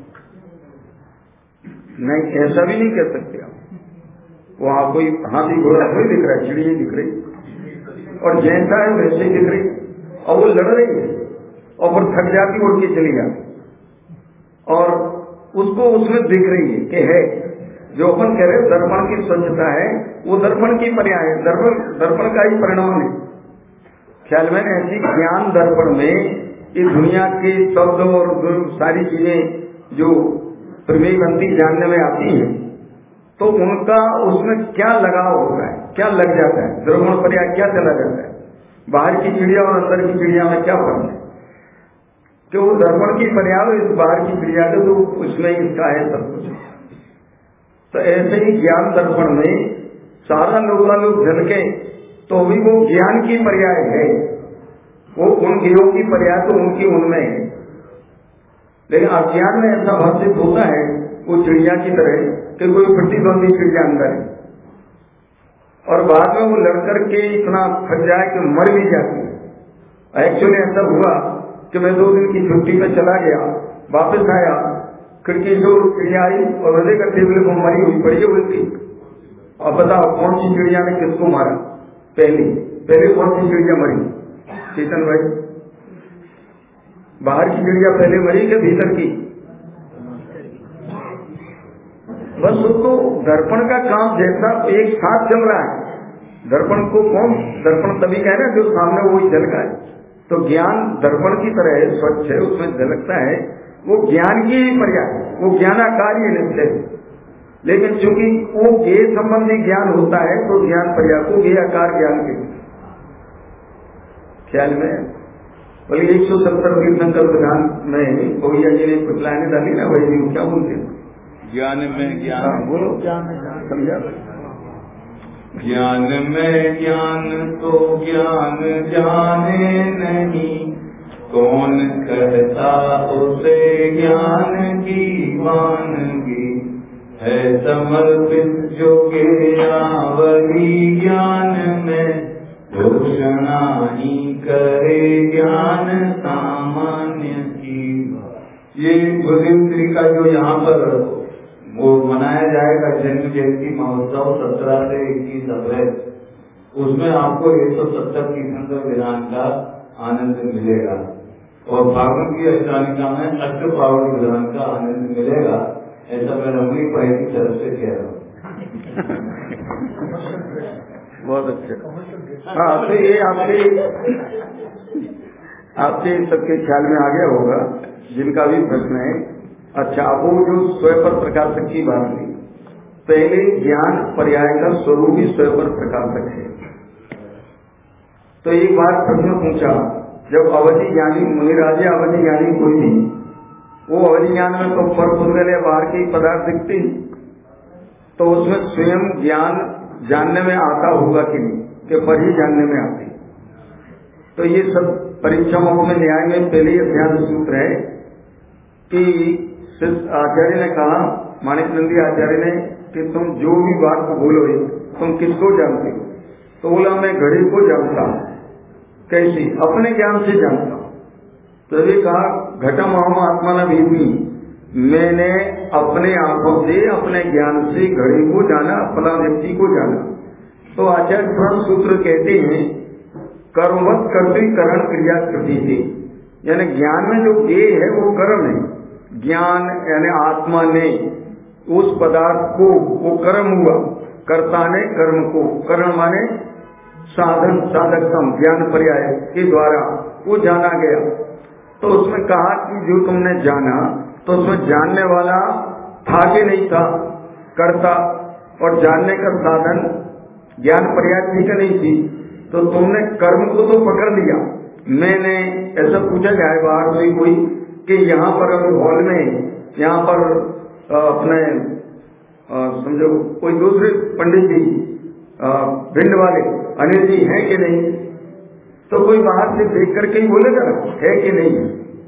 E: नहीं, ऐसा भी नहीं कह सकते आप। वहां कोई हाथी घोड़ा कोई दिख रहा है, चिड़िया दिख रही और जैसा है वैसे ही दिख रही और वो लड़ रही है और फिर थक जाती उड़ के चली जाती और उसको उसमें दिख रही है कि है जो अपन कह रहे दर्पण की स्वच्छता है वो दर्पण की पर्याय है, दर्पण दर्पण का ही परिणाम है। ख्याल में ऐसी ज्ञान दर्पण में इस दुनिया के शब्द और सारी चीजें जो प्रमेय बनती जानने में आती हैं तो उनका उसमें क्या लगाव होता है, क्या लग जाता है, दर्पण पर्याय क्या चला जाता है, बाहर की चिड़िया और अंदर की चिड़िया में क्या फर्क है? कि वो दर्पण की पर्याय इस बाहर की चिड़िया के तो उसमें इसका है सब कुछ। तो ऐसे ही ज्ञान दर्पण में सारा लोकालोक झलके तो भी वो ज्ञान की पर्याय है, वो उन गिरोह की पर्याय तो उनकी उनमें है। लेकिन अज्ञान में ऐसा भाषित होता है वो चिड़िया की तरह कि कोई प्रतिद्वंदी चिड़िया अंदर है और बाद में वो लड़कर के इतना थक जाए कि मर भी जाती है। एक्चुअली ऐसा हुआ कि मैं दो दिन की छुट्टी में चला गया, वापस आया, खिड़की से चिड़िया आई और मजे का टेबल को मरी हुई पड़ी उल्टी। और बताओ कौन सी चिड़िया ने किसको मारा? पहली पहले कौन सी चिड़िया मरी? चेतन भाई, बाहर की चिड़िया पहले मरी कि भीतर की? बस उसको दर्पण का काम जैसा एक साथ चल रहा है। दर्पण को कौन दर्पण तभी कह रहे हैं जो सामने वही झलका है। तो ज्ञान दर्पण की तरह है, स्वच्छ है, उसमें झलकता है, वो ज्ञान की ही पर्याय, वो ज्ञानाकारी नित्य है। लेकिन चूंकि वो ज्ञेय संबंधी ज्ञान होता है तो ज्ञान पर्याय को ज्ञेयाकार ज्ञान के ख्याल में बोले एक सौ सत्तर तीर्थंकर विधान में भैया जी ने कुछ लाइनें डाली ना, वही नहीं क्या बोलते
A: ज्ञान में ज्ञान,
E: बोलो समझा।
B: ज्ञान में ज्ञान तो ज्ञान जाने नहीं, कौन कहता उसे ज्ञान की वानगी है, समर्पित जो ज्ञावली ज्ञान में घोषणा ही करे ज्ञान सामान्य की। ये गुरुदेव का जो यहाँ पर वो मनाया जाएगा जन्म जयंती महोत्सव सत्रह से इक्कीस अप्रैल, उसमें आपको एक सौ सत्तर तीर्थंकर विधान का आनंद मिलेगा और भागवत की अष्टानिका में अष्ट पावन विधान का आनंद मिलेगा। ऐसा मैं रमणी भाई की तरफ से कह रहा हूँ।
E: बहुत अच्छा। हाँ, तो ये आपके आपके सबके ख्याल में आ गया होगा जिनका भी प्रश्न है। अच्छा, अब वो जो स्वयं प्रकाशक की बात हुई, पहले ज्ञान पर्याय का स्वरूप ही स्वयं प्रकाशक है। तो एक बार प्रश्न पूछा, जब अवधि ज्ञानी मुनिराजे अवधि ज्ञानी कोई भी, वो अवधि ज्ञान में तो फर्क होने लगे बाहर की पदार्थ दिखती, तो उसमें स्वयं ज्ञान जानने में आता होगा कि नहीं, कि पर ही जानने में आती। तो ये सब परीक्षाओं में न्याय में पहले ही अध्याय सूत्र है कि आचार्य ने कहा, माणिक नंदी आचार्य ने, कि तुम जो भी बात बोलो तुम किसको जानते हो? तो बोला मैं घड़ी को जानता हूँ। कैसी? अपने ज्ञान से जानता हूँ। तो ये कहा घटम अहम आत्मा न भीमी, मैंने अपने आंखों से अपने ज्ञान से घड़ी को जाना, फला व्यक्ति को जाना। तो आचार्य ब्रह्म सूत्र कहते हैं कर्मवत कर्तृ करण क्रिया कृति थी, यानी ज्ञान में जो ज्ञेय है वो कर्म है। ज्ञान यानी आत्मा ने उस पदार्थ को, वो कर्म हुआ, कर्ता ने कर्म को, कर्म माने साधन, साधकतम ज्ञान पर्याय के द्वारा वो जाना गया। तो उसमें कहा कि जो तुमने जाना, तो उसमें जानने वाला था कि नहीं था कर्ता, और जानने का साधन ज्ञान पर्याय थी कि नहीं थी। तो तुमने कर्म को तो पकड़ लिया। मैंने ऐसा पूछा जाए बाहर से कोई कि यहाँ पर हॉल में, यहाँ पर अपने समझो कोई दूसरे पंडित जी भिंड वाले अनिल जी हैं कि नहीं, तो कोई बाहर से देख करके ही बोलेगा ना है कि नहीं।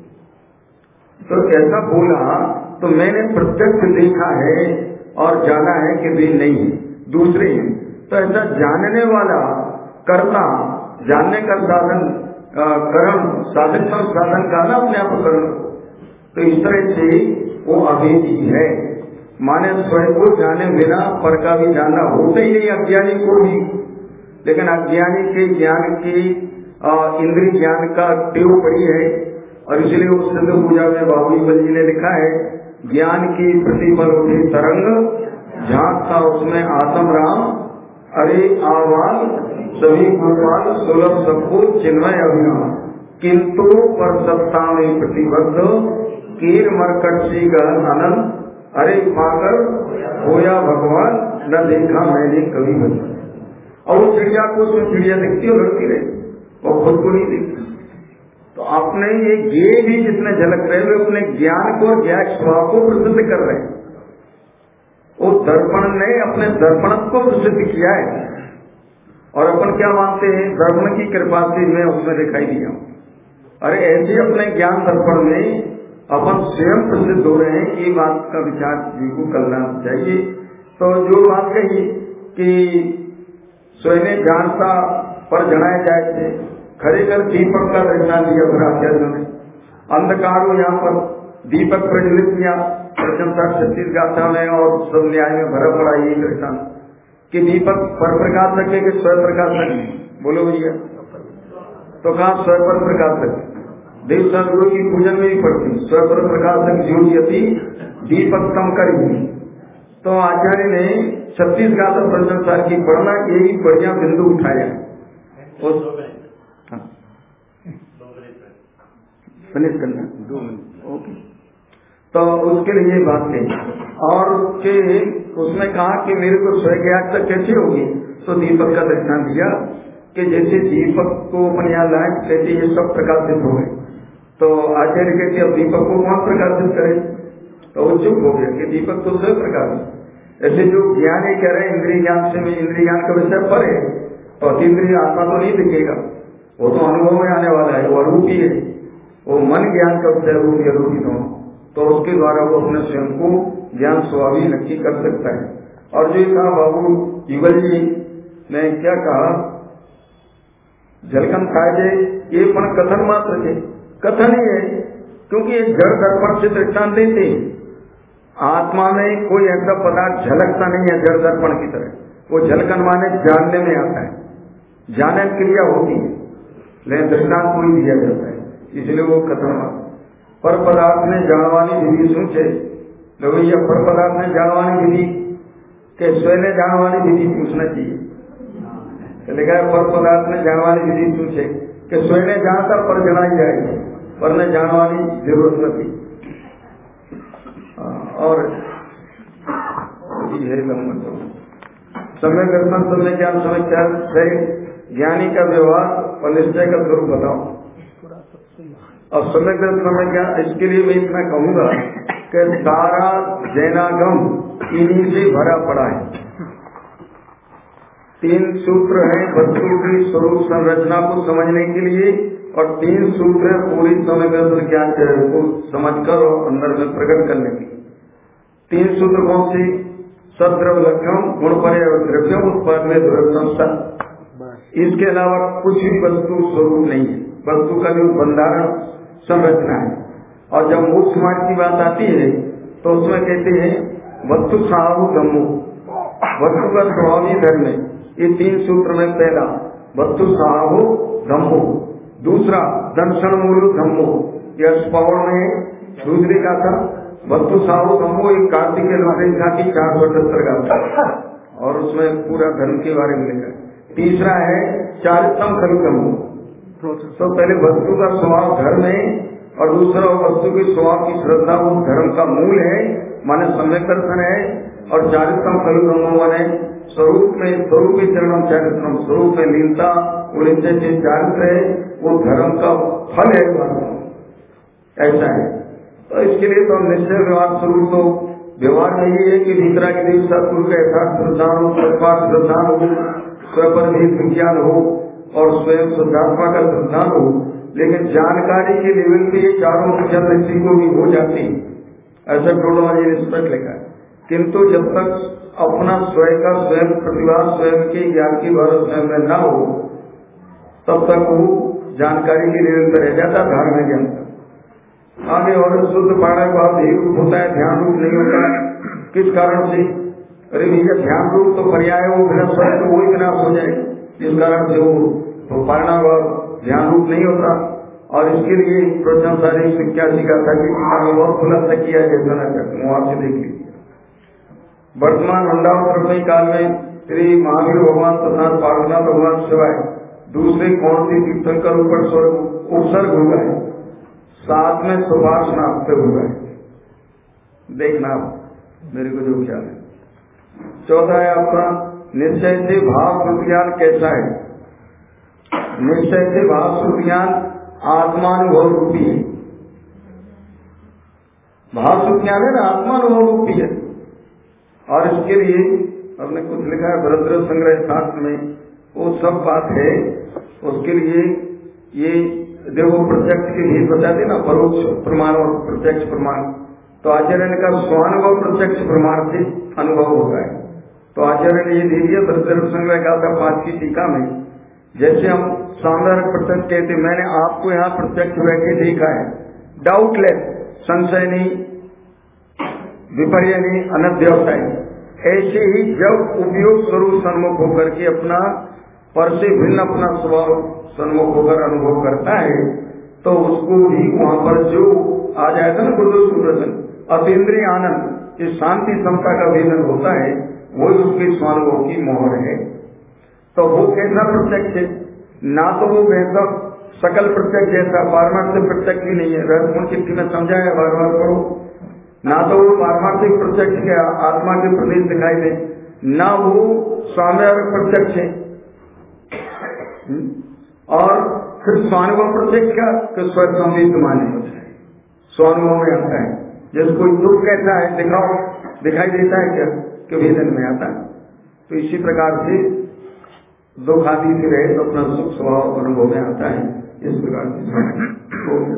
E: तो ऐसा बोला तो मैंने प्रत्यक्ष देखा है और जाना है कि वे नहीं है, दूसरे हैं। तो ऐसा जानने वाला कर्ता, जानने का साधन कर्म, साधन का साधन का ना अपने आप कर्म। तो इस तरह से वो अभेदी है, माने स्वयं को जाने बिना पर का भी जानना होता ही नहीं अज्ञानी को भी। लेकिन अज्ञानी के ज्ञान की इंद्रिय ज्ञान का टेव पड़ी है, और इसलिए उस सिद्ध पूजा में बाबुल जी ने लिखा है, ज्ञान की प्रतिपल उठी तरंग झांकता उसमें आत्म राम, अरे आवाज सभी गोपाल सुलभ सबको चिन्मय अभिमान, किंतु पर सत्ता में प्रतिबद्ध कीर मरकटी गहन आनंद, अरे पाकर होया भगवान न देखा मैंने कभी बचा। और वो चिड़िया को उसमें चिड़िया दिखती और लड़ती रहे, और खुद को नहीं दिखती। तो आपने ये ये भी जितने झलक रहे वे अपने ज्ञान को, ज्ञान स्वभाव को प्रसिद्ध कर रहे हैं। वो दर्पण ने अपने दर्पण को प्रसिद्ध किया है, और अपन क्या मानते हैं, दर्पण की कृपा से मैं उसमें दिखाई दिया। अरे ऐसे अपने ज्ञान दर्पण में अपन स्वयं प्रसिद्ध हो रहे हैं। ये बात का विचार जी को करना चाहिए। तो जो बात कही कि स्वयं जानता पर जनाए जाए थे, खड़े कर दीपक का दृष्टान दिया भराचार्यों ने। अंधकार को यहाँ पर दीपक प्रज्वलित किया, प्रशंसा छत्तीस गाथा में और सब न्याय में भरा पड़ा ये दृष्टान कि दीपक पर प्रकाश रखे कि स्वयं प्रकाश रखे। बोलो भैया, तो कहा स्वयं पर प्रकाश रखे। देव सदगुरु की पूजन में ही पड़ती स्वयं पर प्रकाश रख ज्योति दीपक कम करी। तो आचार्य ने छत्तीस गाथा प्रशंसा की पढ़ना, यही बढ़िया बिंदु उठाया। फिनिश करना दो मिनट, ओके। तो उसके लिए बात कही, और के उसने कहा कि मेरे को स्वयं ज्ञान तक कैसे होगी। तो दीपक का दृष्टान दिया कि जैसे दीपक को अपन यहाँ लाए, कहते ये सब प्रकाशित हो गए। तो आचार्य कहते अब दीपक को कौन प्रकाशित करे, तो वो चुप हो गया कि दीपक तो स्वयं प्रकाशित। ऐसे जो ज्ञान ही कह रहे हैं इंद्रिय ज्ञान से, इंद्रिय ज्ञान का विषय पर है, तो अतीन्द्रिय आत्मा तो नहीं दिखेगा, वो तो अनुभव में आने वाला है, वो अरूपी है, वो मन ज्ञान का विषय रूपी अरूपी दोनों। तो उसके द्वारा वो अपने स्वयं को ज्ञान स्वाभाविक नक्की कर सकता है। और जो कहा बाबू युगल जी ने क्या कहा, झलकन खाए ये पण कथन मात्र थे, कथन ही है, क्योंकि जड़ दर्पण से दृष्टान देते आत्मा में कोई ऐसा पदार्थ झलकता नहीं है जड़ दर्पण की तरह। वो झलकन माने जानने में आता है, जाने क्रिया होती है, लेकिन दृष्टांत कोई दिया जाता है, इसलिए वो कथन मात्र। पर पदार्थ में जानवानी विधि શું છે? भैया पर पदार्थ में जानवानी विधि के स्वयं जानवानी विधि पूछना चाहिए। लिखा है पर पदार्थ में जानवानी विधि શું છે कि स्वयं जानता पर जनाई जाएगी, पर न जानवानी जरूरत नहीं। और है समय दर्शन समय ज्ञान समय क्या है, ज्ञानी का व्यवहार और निश्चय का स्वरूप बताओ। और समय समय क्या, इसके लिए मैं इतना कहूंगा कि सारा जैनागम इन्हीं से भरा पड़ा है। तीन सूत्र हैं वस्तु की स्वरूप संरचना को समझने के लिए, और तीन सूत्र है पूरी समय ज्ञान को समझकर और अंदर में प्रकट करने के लिए। तीन सूत्र कौन से? सद्रव लक्षण गुण पर द्रव्यम उत्पाद में द्रव्यम सत। इसके अलावा कुछ भी वस्तु स्वरूप नहीं है, वस्तु का जो बंधारण संरचना है। और जब मोक्ष मार्ग की बात आती है तो उसमें कहते हैं वस्तु साहु धम्मो, वस्तु का स्वभाव ही धर्म है। ये तीन सूत्र में पहला वस्तु साहु धम्मो, दूसरा दर्शन मूल धम्मो, यह स्पौड़ में दूसरी का था वस्तु साहु धम्मो। एक कार्तिक के लंबे की चार सौ अठहत्तर का, और उसमें पूरा धर्म के बारे में लिखा है। तीसरा है चारित्रम खलुकम, तो पहले वस्तु का स्वभाव धर्म है और दूसरा वस्तु के स्वभाव की श्रद्धा वो धर्म का मूल है, माने सम्यक दर्शन है। और चारित्रम खलुकम माने स्वरूप में स्वरूप के चरणम चारित्रम, स्वरूप में लीनता और इनसे जो चारित्र है वो धर्म का फल है, ऐसा है। तो इसके लिए तो निश्चय व्यवहार स्वरूप तो व्यवहार में ये है कि भीतरा की देव सतगुरु का यथार्थ श्रद्धान हो, तत्पात श्रद्धान हो, स्वपर भी विज्ञान हो और स्वयं शुद्धात्मा का श्रद्धान हो। लेकिन जानकारी के लेवल पे ये चारों विचार व्यक्ति को भी हो जाती, ऐसा टोलोजी ने स्पष्ट लिखा है। किंतु जब तक अपना स्वयं का स्वयं प्रतिभा स्वयं के ज्ञान की भरोसा स्वयं में न हो तब तक वो जानकारी के लेवल पर रह जाता, धारणा ज्ञान आगे। और शुद्ध पारा भाव ध्येय रूप होता है, ध्यान रूप नहीं होता। किस कारण से? अरे भैया ध्यान रूप तो पर्याय वो विनाश है, तो वही विनाश हो जाए, जिस कारण से वो तो पारणा भाव ध्यान रूप नहीं होता। और इसके लिए प्रथम सारी इक्यासी का था कि बहुत खुलासा किया जैसा न करते वहां से देख लीजिए। वर्तमान मंडावत काल में श्री महावीर भगवान तथा पार्वना भगवान सिवाय दूसरे कौन सी तीर्थंकर ऊपर स्वर्ग उपसर्ग हुआ है? साथ में सुभाषना पे हुआ है, देखना मेरे को जो ख्याल है। चौथा है आपका निश्चय से भाव ज्ञान कैसा है? निश्चय से भाव ज्ञान आत्मानुभव रूपी है। भाव ज्ञान है ना, आत्मानुभव रूपी है। और इसके लिए हमने कुछ लिखा है भरद्र संग्रह शास्त्र में, वो सब बात है। उसके लिए ये देखो प्रत्यक्ष के लिए बताते ना, परोक्ष प्रमाण और प्रत्यक्ष प्रमाण। तो आचार्य ने कहा स्वानुभव प्रत्यक्ष प्रमाण से अनुभव होता है। तो आचार्य ने ये दे दिया भरद्र संग्रह का था पांच की टीका में, जैसे हम सामने प्रत्यक्ष कहते मैंने आपको यहाँ प्रत्यक्ष बैठे देखा है, डाउटलेस, संशय नहीं, विपर्य नहीं, अनध्यवसायी। ऐसे ही जब उपयोग स्वरूप सन्मुख होकर के अपना पर से भिन्न अपना स्वभाव सन्मुख होकर अनुभव करता है तो उसको भी वहां पर जो आ जाएगा ना गुरु सुदर्शन अतीन्द्रिय आनंद, इस शांति समता का वेदन होता है, वही उसके स्वानुभव की मोहर है। तो वो कैसा प्रत्यक्ष है? ना तो वो वैसा सकल प्रत्यक्ष जैसा पारमार्थिक प्रत्यक्ष भी नहीं है, रहस्य चिट्ठी में समझाया बार बार पढ़ो। ना तो वो पारमार्थिक प्रत्यक्ष के आत्मा के प्रदेश दिखाई दे, ना वो स्वाम्यार प्रत्यक्ष है। और फिर स्वानुभव प्रत्यक्ष का कि स्वसंवेद माने स्वानुभव में आता है। जैसे कोई दुख कहता है दिखाओ, दिखाई देता है क्या कि वेदन में आता है। तो इसी प्रकार से दुख आदि से रहे तो अपना सुख स्वभाव अनुभव में आता है। इस प्रकार से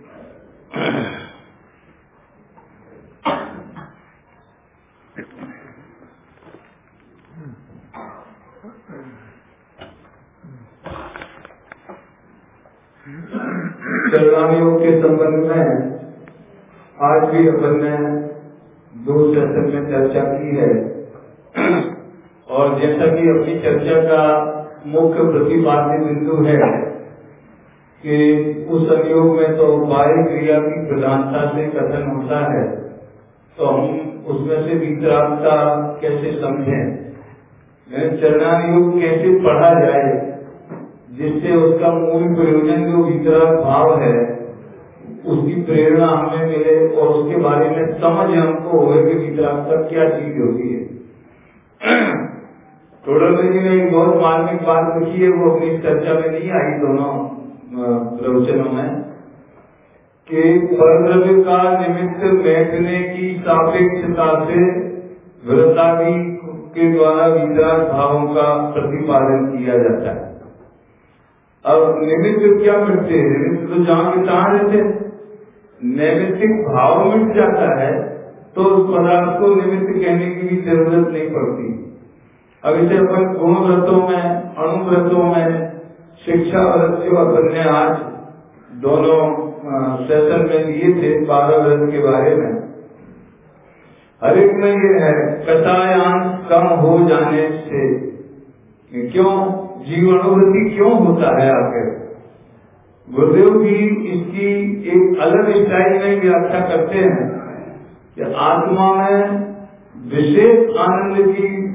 B: चरणामियों के संबंध में आज भी अपन ने दो सेशन में चर्चा की है। और जैसा कि अपनी चर्चा का मुख्य प्रतिपाद्य बिंदु है कि उस संयोग में तो बाह्य क्रिया की प्रधानता से कथन होता है, तो हम उसमें से वितरागता कैसे समझें, चरणायुग कैसे पढ़ा जाए जिससे उसका मूल प्रयोजन जो वितराग भाव है उसकी प्रेरणा हमें मिले और उसके बारे में समझ हमको हो कि वितरागता क्या चीज होती है। टोडरमल जी ने एक बहुत मार्मिक बात लिखी है, वो अपनी चर्चा में नहीं आई दोनों प्रवचनों में, कि परद्रव्य का निमित्त बैठने की सापेक्षता से वृत्तादि के द्वारा वितराग भावों का प्रतिपादन किया जाता है। अब निमित्त क्या करते हैं? निमित्त तो जहाँ के तहाँ रहते, नैमित्तिक भाव मिट जाता है तो उस पदार्थ को निमित्त कहने की भी जरूरत नहीं पड़ती। अब इसे अपन गुण व्रतों में, अणुव्रतों में, शिक्षा व्रत जो अपन ने आज दोनों सेशन में लिए थे बारह व्रत के बारे में, हर एक में ये है कषायांश कम हो जाने से क्यों जीवनोवृत्ति क्यों होता है आखिर। गुरुदेव भी इसकी एक अलग स्टाइल में व्याख्या करते हैं कि आत्मा में विशेष आनंद की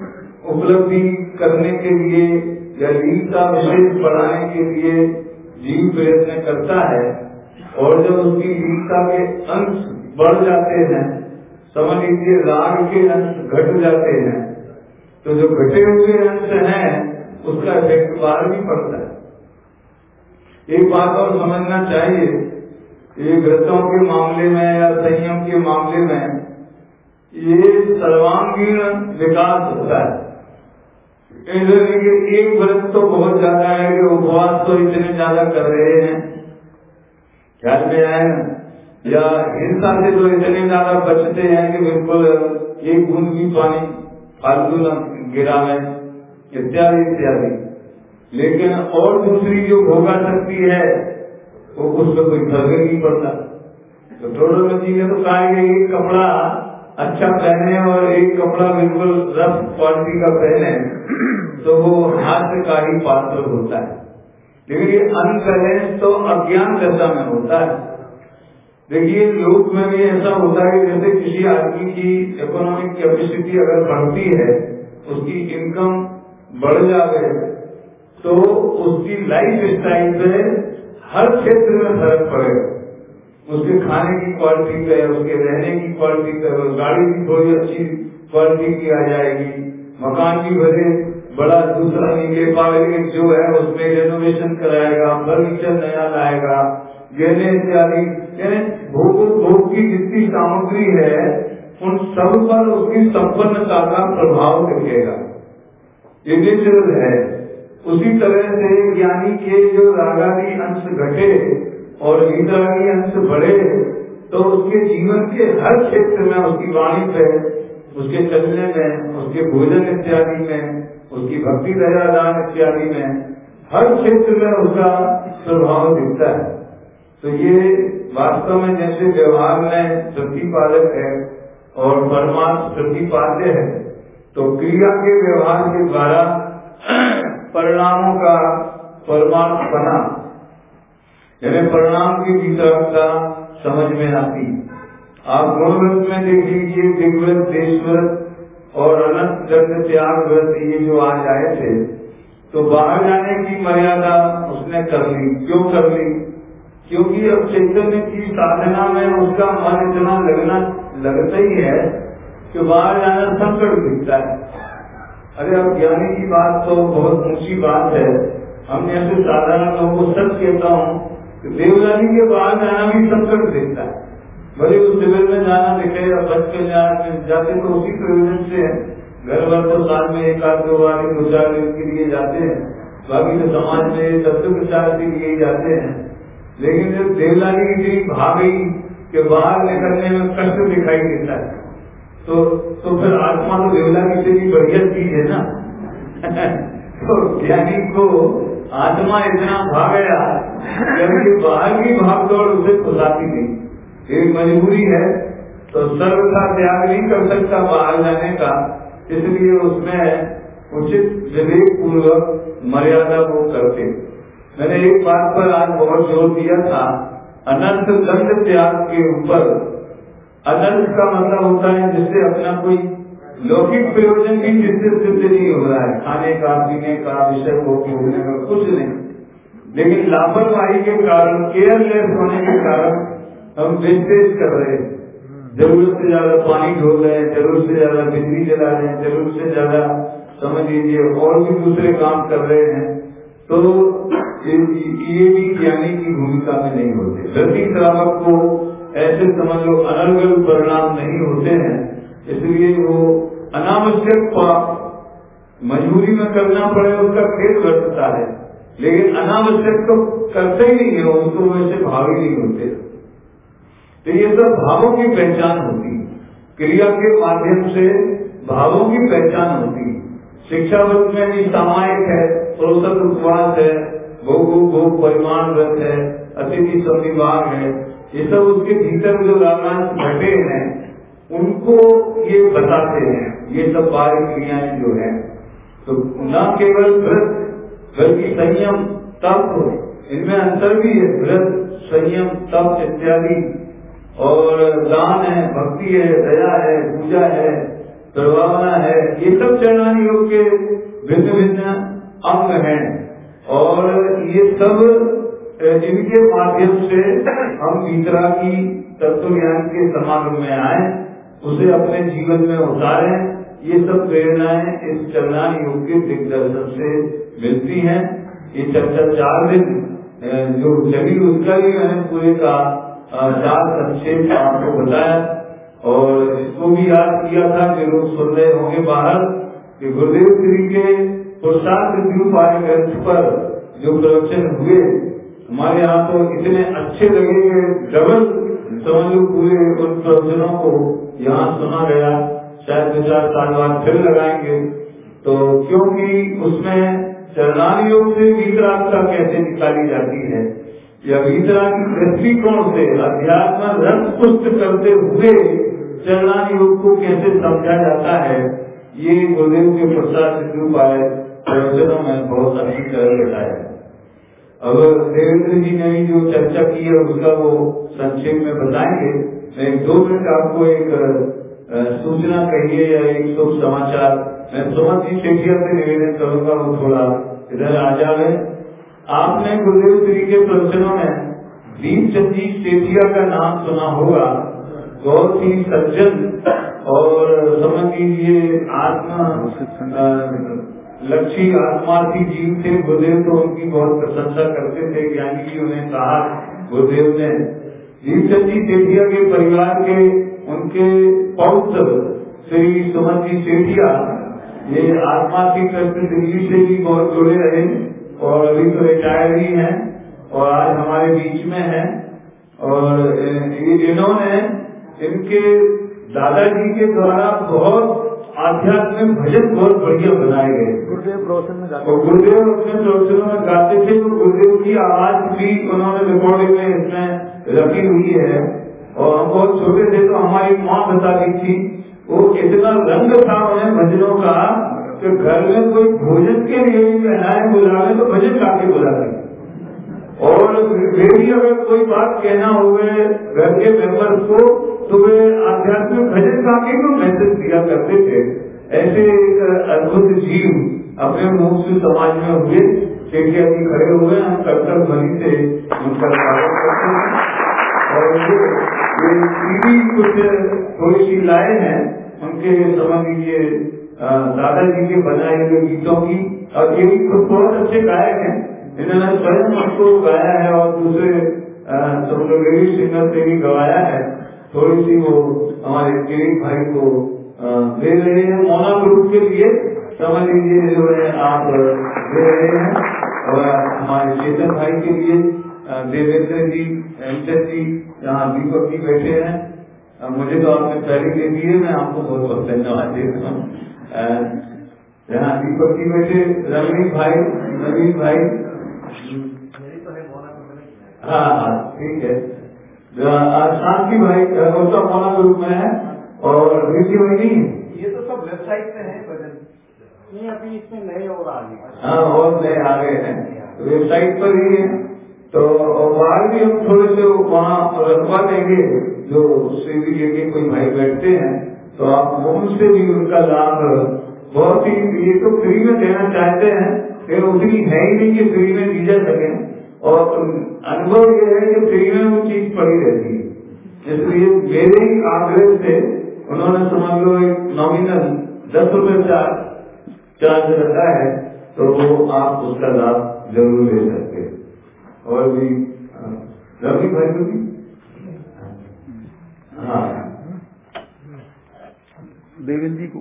B: उपलब्धि करने के लिए या लीला विशेष बढ़ाने के लिए जीव प्रयत्न करता है, और जब उसकी लीला के अंश बढ़ जाते हैं, समझ लीजिए राग के अंश घट जाते हैं, तो जो घटे हुए अंश हैं उसका इफेक्ट बाहर भी पड़ता है। एक बात और समझना चाहिए, ये व्रतों के मामले में या संयम के मामले में ये सर्वांगीण विकास होता है। एक व्रत तो बहुत ज्यादा है कि उपवास तो इतने ज्यादा कर रहे हैं, ख्याल में आए ना, या हिंसा से तो इतने ज्यादा बचते हैं कि बिल्कुल एक बूंद भी पानी फालतू न गिरा है, इत्यादि इत्यादि। लेकिन और दूसरी जो भोगा शक्ति है वो उस पर कोई फर्क नहीं पड़ता। तो थोड़ा जी ने तो कहा कि एक कपड़ा अच्छा पहने और एक कपड़ा बिल्कुल रफ क्वालिटी का पहने तो वो हाथ का ही पात्र होता है, लेकिन ये अनबैलेंस तो अज्ञान दशा में होता है। देखिए लोक में भी ऐसा होता है, जैसे किसी आदमी की इकोनॉमिक कैपेसिटी अगर बढ़ती है, उसकी इनकम बढ़ जाए, तो उसकी लाइफ स्टाइल पे हर क्षेत्र में फर्क पड़ेगा। उसके खाने की क्वालिटी पे, उसके रहने की क्वालिटी पे, गाड़ी की थोड़ी अच्छी क्वालिटी की आ जाएगी, मकान की वजह बड़ा दूसरा नहीं ले पाएंगे, जो है उसमें रेनोवेशन कराएगा, फर्नीचर नया लाएगा, गहने इत्यादि, यानी भोग भोग की जितनी सामग्री है उन सब पर उसकी संपन्नता का प्रभाव दिखेगा। ये नेचुरल है। उसी तरह से ज्ञानी के जो रागादी अंश घटे और वीतरागी अंश बढ़े, तो उसके जीवन के हर क्षेत्र में, उसकी वाणी पे, उसके चलने में, उसके भोजन इत्यादि में, उसकी भक्ति दयादान इत्यादि में, हर क्षेत्र में उसका प्रभाव दिखता है। तो ये वास्तव में जैसे व्यवहार में प्रतिपादक है और परमार्थ प्रतिपाद्य है, तो क्रिया के व्यवहार के द्वारा परिणामों का परमार्थ बना, यानी परिणाम की वितरकता समझ में आती। आप गुणव्रत में देख लीजिए, दिग्व्रत, देशव्रत और अनंत दंड त्याग व्रत, ये जो आज आए थे, तो बाहर जाने की मर्यादा उसने कर ली। क्यों कर ली? क्योंकि अब चैतन्य की साधना में उसका मन इतना लगना लगता ही है कि बाहर जाना संकट दिखता है। अरे अब ज्ञानी की बात तो बहुत ऊंची बात है, हम जैसे साधारण लोगों को सच कहता हूँ कि देवलानी के बाहर जाना भी संकट दिखता है। भले उस शिविर में जाना दिखे या बच के जाते तो उसी प्रयोजन से है, घर भर तो साल में एक आध दो बार दो चार दिन के लिए जाते हैं, बाकी तो समाज में तत्व प्रचार के लिए जाते हैं। लेकिन जब देवलानी इतनी भागी के बाहर निकलने में कष्ट दिखाई देता है, तो तो फिर आत्मा तो देवलानी से भी बढ़िया चीज है ना। तो ज्ञानी को आत्मा इतना भाग गया कि बाहर की भाग दौड़ उसे खुलाती नहीं, एक मजबूरी है, तो सर्व का त्याग नहीं कर सकता बाहर जाने का, इसलिए उसमें उचित विवेक पूर्वक मर्यादा को करते। मैंने एक बात पर आज बहुत जोर दिया था, अनंत दंड त्याग के ऊपर। अनंत का मतलब होता है जिससे अपना कोई लौकिक प्रयोजन भी जिससे सिद्ध नहीं हो रहा है, खाने का, पीने का, विषय भोग भोगने का कुछ नहीं, लेकिन लापरवाही के कारण, केयरलेस होने के कारण हम वेस्टेज कर रहे हैं। जरूरत से ज्यादा पानी ढोल रहे हैं, जरूरत से ज्यादा बिजली जला रहे हैं, जरूरत से ज्यादा समझ लीजिए और भी दूसरे काम कर रहे हैं। तो ये भी ज्ञानी की भूमिका में नहीं होते। रति श्रावक को ऐसे समझ लो अनर्गल परिणाम नहीं होते हैं, इसलिए वो अनावश्यक पाप मजबूरी में करना पड़े उसका खेल बरतता है, लेकिन अनावश्यक तो करते ही नहीं है, उसको वैसे भाव ही नहीं होते। तो ये सब भावों की पहचान होती, क्रिया के माध्यम से भावों की पहचान होती। शिक्षावत में भी सामायिक है, प्रोसत उपवास है, भोग भोग परिमाण व्रत है, अतिथि संविभाग है, ये सब उसके भीतर जो रामायण घटे हैं उनको ये बताते हैं। ये सब बाहरी क्रियाएं जो है, तो न केवल व्रत बल्कि संयम, तप, इनमें अंतर भी है। व्रत, संयम, तप इत्यादि, और दान है, भक्ति है, दया है, पूजा है, प्रभावना है, ये सब चरणानी योग के भिन्न भिन्न अंग हैं और ये सब इनके माध्यम से हम वीतरागी तत्व ज्ञान के समागम में आए, उसे अपने जीवन में उतारें। ये सब प्रेरणाएं इस चरणानी योग के दिग्दर्शन से मिलती हैं। ये चर्चा चार दिन जो चली उसका भी मैंने पूरे का चार संक्षेप आपको बताया और इसको भी याद किया था कि लोग सुन रहे होंगे बाहर कि गुरुदेव श्री के पुरुषार्थ द्वीपाय ग्रंथ पर जो प्रवचन हुए हमारे यहाँ तो इतने अच्छे लगे कि डबल समझ लो पूरे उन प्रवचनों को यहाँ सुना गया। शायद दो चार साल बाद फिर लगाएंगे तो, क्योंकि उसमें चरणानी योग से वीतरागता कैसे निकाली जाती है या वीतरागी दृष्टिकोण से अध्यात्म रस पुष्ट करते हुए चरणानी योग को कैसे समझा जाता है, ये गुरुदेव के प्रसाद से उपाय प्रवचनों में बहुत अच्छी तरह बताया। अब देवेंद्र जी ने भी जो चर्चा की है उसका वो संक्षेप में बताएंगे। मैं एक दो मिनट आपको एक सूचना कहिए या एक शुभ समाचार मैं सुमन जी सेठिया से निवेदन करूंगा, वो थोड़ा इधर आ जाए। आपने गुरुदेव श्री के प्रवचनों में दीपचंद जी सेठिया का नाम सुना होगा। बहुत ही सज्जन और समझ लीजिए आत्मा लक्ष्मी आत्मार्थी जीव थे। गुरुदेव तो उनकी बहुत प्रशंसा करते थे। ज्ञानी जी उन्हें कहा गुरुदेव ने दीपचंद जी सेठिया के परिवार के उनके पौत्र श्री सुमन जी सेठिया ये आत्मार्थी कृष्ण दिल्ली से भी बहुत जुड़े रहे और अभी तो रिटायर ही हैं और आज हमारे बीच में हैं। और इन्होंने इनके दादाजी के द्वारा बहुत आध्यात्मिक भजन बहुत बढ़िया बनाए गए।
C: गुरुदेव प्रवचन में गाते
B: और गुरुदेव अपने प्रवचनों में गाते थे तो गुरुदेव की आवाज भी उन्होंने रिकॉर्डिंग में इसमें रखी हुई है। और हम बहुत छोटे थे तो हमारी माँ बताती थी वो इतना रंग था उन्हें भजनों का कि घर में कोई भोजन के लिए भी बनाए बुलावे तो भजन गा के बुलाते। और वे भी अगर कोई बात कहना हो घर के मेंबर्स को तो वे आध्यात्मिक भजन गा के भी मैसेज दिया करते थे। ऐसे एक अद्भुत जीव अपने मुख से समाज में हुए सेठिया जी खड़े हुए, हम कर्तव्य ध्वनि से उनका स्वागत करते हैं। और ये सीढ़ी कुछ थोड़ी सी लाए हैं उनके समझ लीजिए दादाजी के बनाए हुए गीतों की, और ये भी कुछ बहुत अच्छे गायक हैं। इन्होंने स्वयं उसको गाया है और दूसरे लेडी सिंगर से भी गवाया है। थोड़ी सी वो हमारे किरीट भाई को दे रहे हैं मोना ग्रुप के लिए, समझ लीजिए जो है आप दे रहे हैं। और हमारे चेतन भाई के लिए देवेंद्र जी एमचंद जी यहाँ दीपक जी बैठे हैं। मुझे तो आपने पहले दे दिए, मैं आपको बहुत बहुत धन्यवाद देता हूँ। यहाँ दीपक जी बैठे, रवि भाई नवीन भाई, हाँ हाँ ठीक है। शांति भाई वो तो मोना ग्रुप में है और ऋषि भाई नहीं,
C: ये तो सब वेबसाइट पे है भजन, नहीं अभी इसमें नए और आ गए।
B: हाँ और नए आ गए हैं, वेबसाइट पर ही है। तो बाहर भी हम थोड़े से वहाँ रखवा देंगे, जो सीधी लेके कोई भाई बैठते हैं तो आप उनसे भी उनका लाभ बहुत ही, ये तो फ्री में देना चाहते हैं फिर उतनी है ही नहीं कि फ्री में दी जा सके। और अनुभव ये है कि फ्री में वो चीज पड़ी रहती है, इसलिए मेरे ही आग्रह से उन्होंने समझ लो एक नॉमिनल दस रुपए चार्ज रखा है, तो वो आप उसका लाभ जरूर ले सकते हैं। और भी रवि भाई को भी हाँ
A: देवेंद्र जी को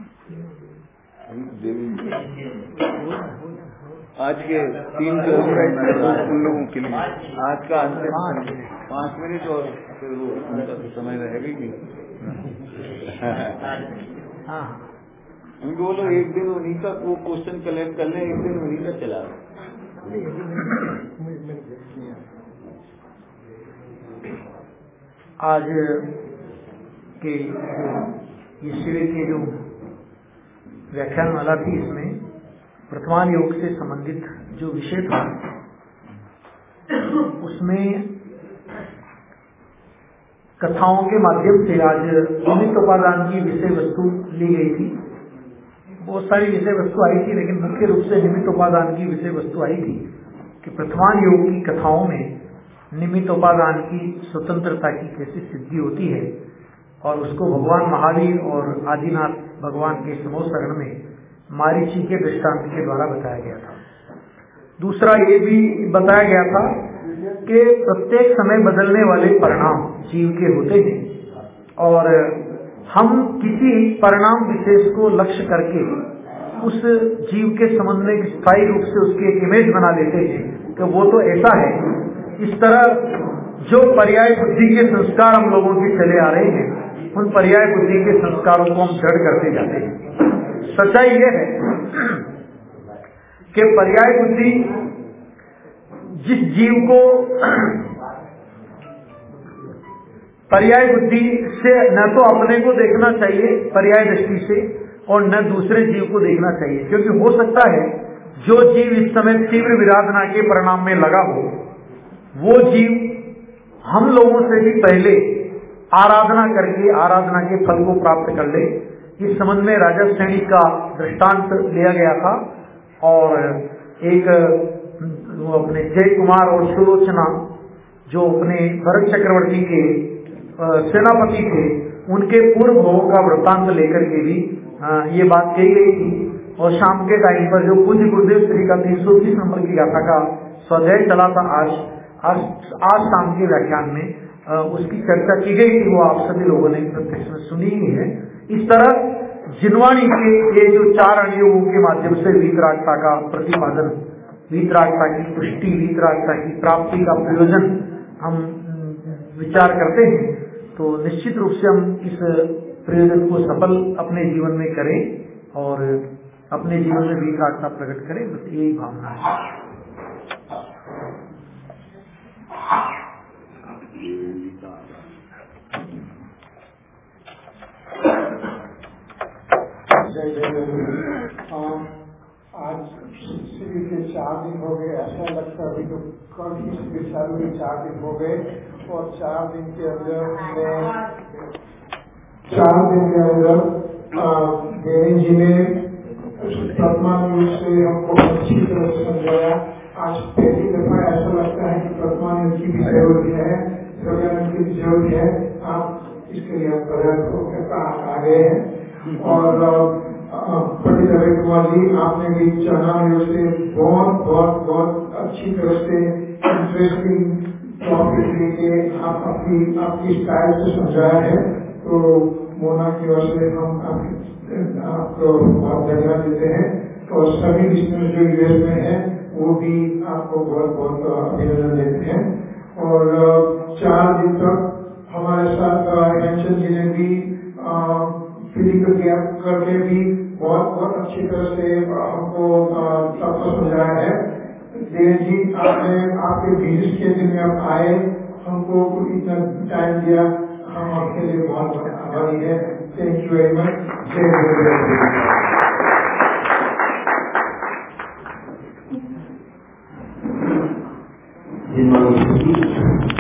A: आज के तीन उन लोगों के लिए आज का अंतिम पाँच मिनट और फिर वो उनका तो समय रहेगा ही नहीं। उनको बोलो एक दिन उन्हीं का वो क्वेश्चन कलेक्ट कर ले, एक दिन उन्हीं का चला।
C: आज के ये शिविर के जो व्याख्यान वाला थी, इसमें वर्तमान योग से संबंधित जो विषय था उसमें कथाओं के माध्यम से आज निमित्त उपादान की विषय वस्तु ली गई थी। बहुत सारी विषय वस्तु आई थी, लेकिन मुख्य रूप से निमित्त उपादान की विषय वस्तु आई थी कि प्रथमान योग की कथाओं में निमित्त उपादान की स्वतंत्रता की कैसी सिद्धि होती है, और उसको भगवान महावीर और आदिनाथ भगवान के समूह शरण में मारीची के दृष्टांत के द्वारा बताया गया था। दूसरा ये भी बताया गया था कि प्रत्येक समय बदलने वाले परिणाम जीव के होते हैं, और हम किसी परिणाम विशेष को लक्ष्य करके उस जीव के संबंध में स्थायी रूप से उसकी एक इमेज बना लेते हैं कि वो तो ऐसा है। इस तरह जो पर्याय बुद्धि के संस्कार हम लोगों के चले आ रहे हैं, उन पर्याय बुद्धि के संस्कारों को हम जड़ करते जाते हैं। सच्चाई यह है कि पर्याय बुद्धि जिस जीव को पर्याय बुद्धि से न तो अपने को देखना चाहिए पर्याय दृष्टि से, और न दूसरे जीव को देखना चाहिए, क्योंकि हो सकता है जो जीव इस समय तीव्र विराधना के परिणाम में लगा हो, वो जीव हम लोगों से भी पहले आराधना करके आराधना के फल को प्राप्त कर ले। इस संबंध में राजा श्रेणी का दृष्टांत लिया गया था, और एक अपने जय कुमार और सुलोचना जो अपने भरत चक्रवर्ती के सेनापति थे, उनके पूर्व भोगों का वृत्तांत लेकर के भी ये बात कही गई थी। और शाम के टाइम पर जो पूज्य गुरुदेव श्री का तीन सौ तीस नंबर की गाथा का स्वाध्याय चला था, आज आज आज शाम के व्याख्यान में आ, उसकी चर्चा की गई थी, वो आप सभी लोगों ने प्रत्यक्ष में सुनी ही है। इस तरह जिनवाणी के ये जो चार अनुयोगों के माध्यम से वीतरागता का प्रतिपादन, वीतरागता की पुष्टि, वीतरागता की प्राप्ति का प्रयोजन हम विचार करते हैं, तो निश्चित रूप से हम इस प्रयोजन को सफल अपने जीवन में करें और अपने जीवन में वीतरागता प्रकट करें, बस यही भावना है।
F: आज शिविर के चार दिन हो गए, ऐसा लगता है अभी तो कल ही शिविर चालू हुए, चार दिन हो गए, और चार दिन के अंदर चार दिन के अंदर देवी जी ने वर्तमान युग से हमको अच्छी तरह से समझाया। आज पहली दफा ऐसा लगता है कि वर्तमान युग की भी जरूरत है, प्रज्ञान की भी जरूरत है। आप इसके लिए पर्याप्त होकर आ गए हैं। और पंडित रवि कुमार जी, आपने भी चरणामृत से बहुत बहुत बहुत अच्छी तरह से इंटरेस्टिंग टॉपिक लेके आप अपनी आपकी स्टाइल से समझाया है, तो मोना की ओर से हम आपको बहुत धन्यवाद देते हैं। और सभी लिस्टनर्स जो यूएस में हैं वो भी आपको बहुत बहुत अभिनंदन देते हैं। और चार दिन तक हमारे साथ हेमचंद जी ने भी फिजिकल कैंप करके भी बहुत बहुत अच्छी तरह से हमको सबको समझाया है। देव जी, आपने आपके बिजनेस के दिन में आप आए, हमको इतना टाइम दिया, हम आपके लिए बहुत आभारी है। Thank you very much. जय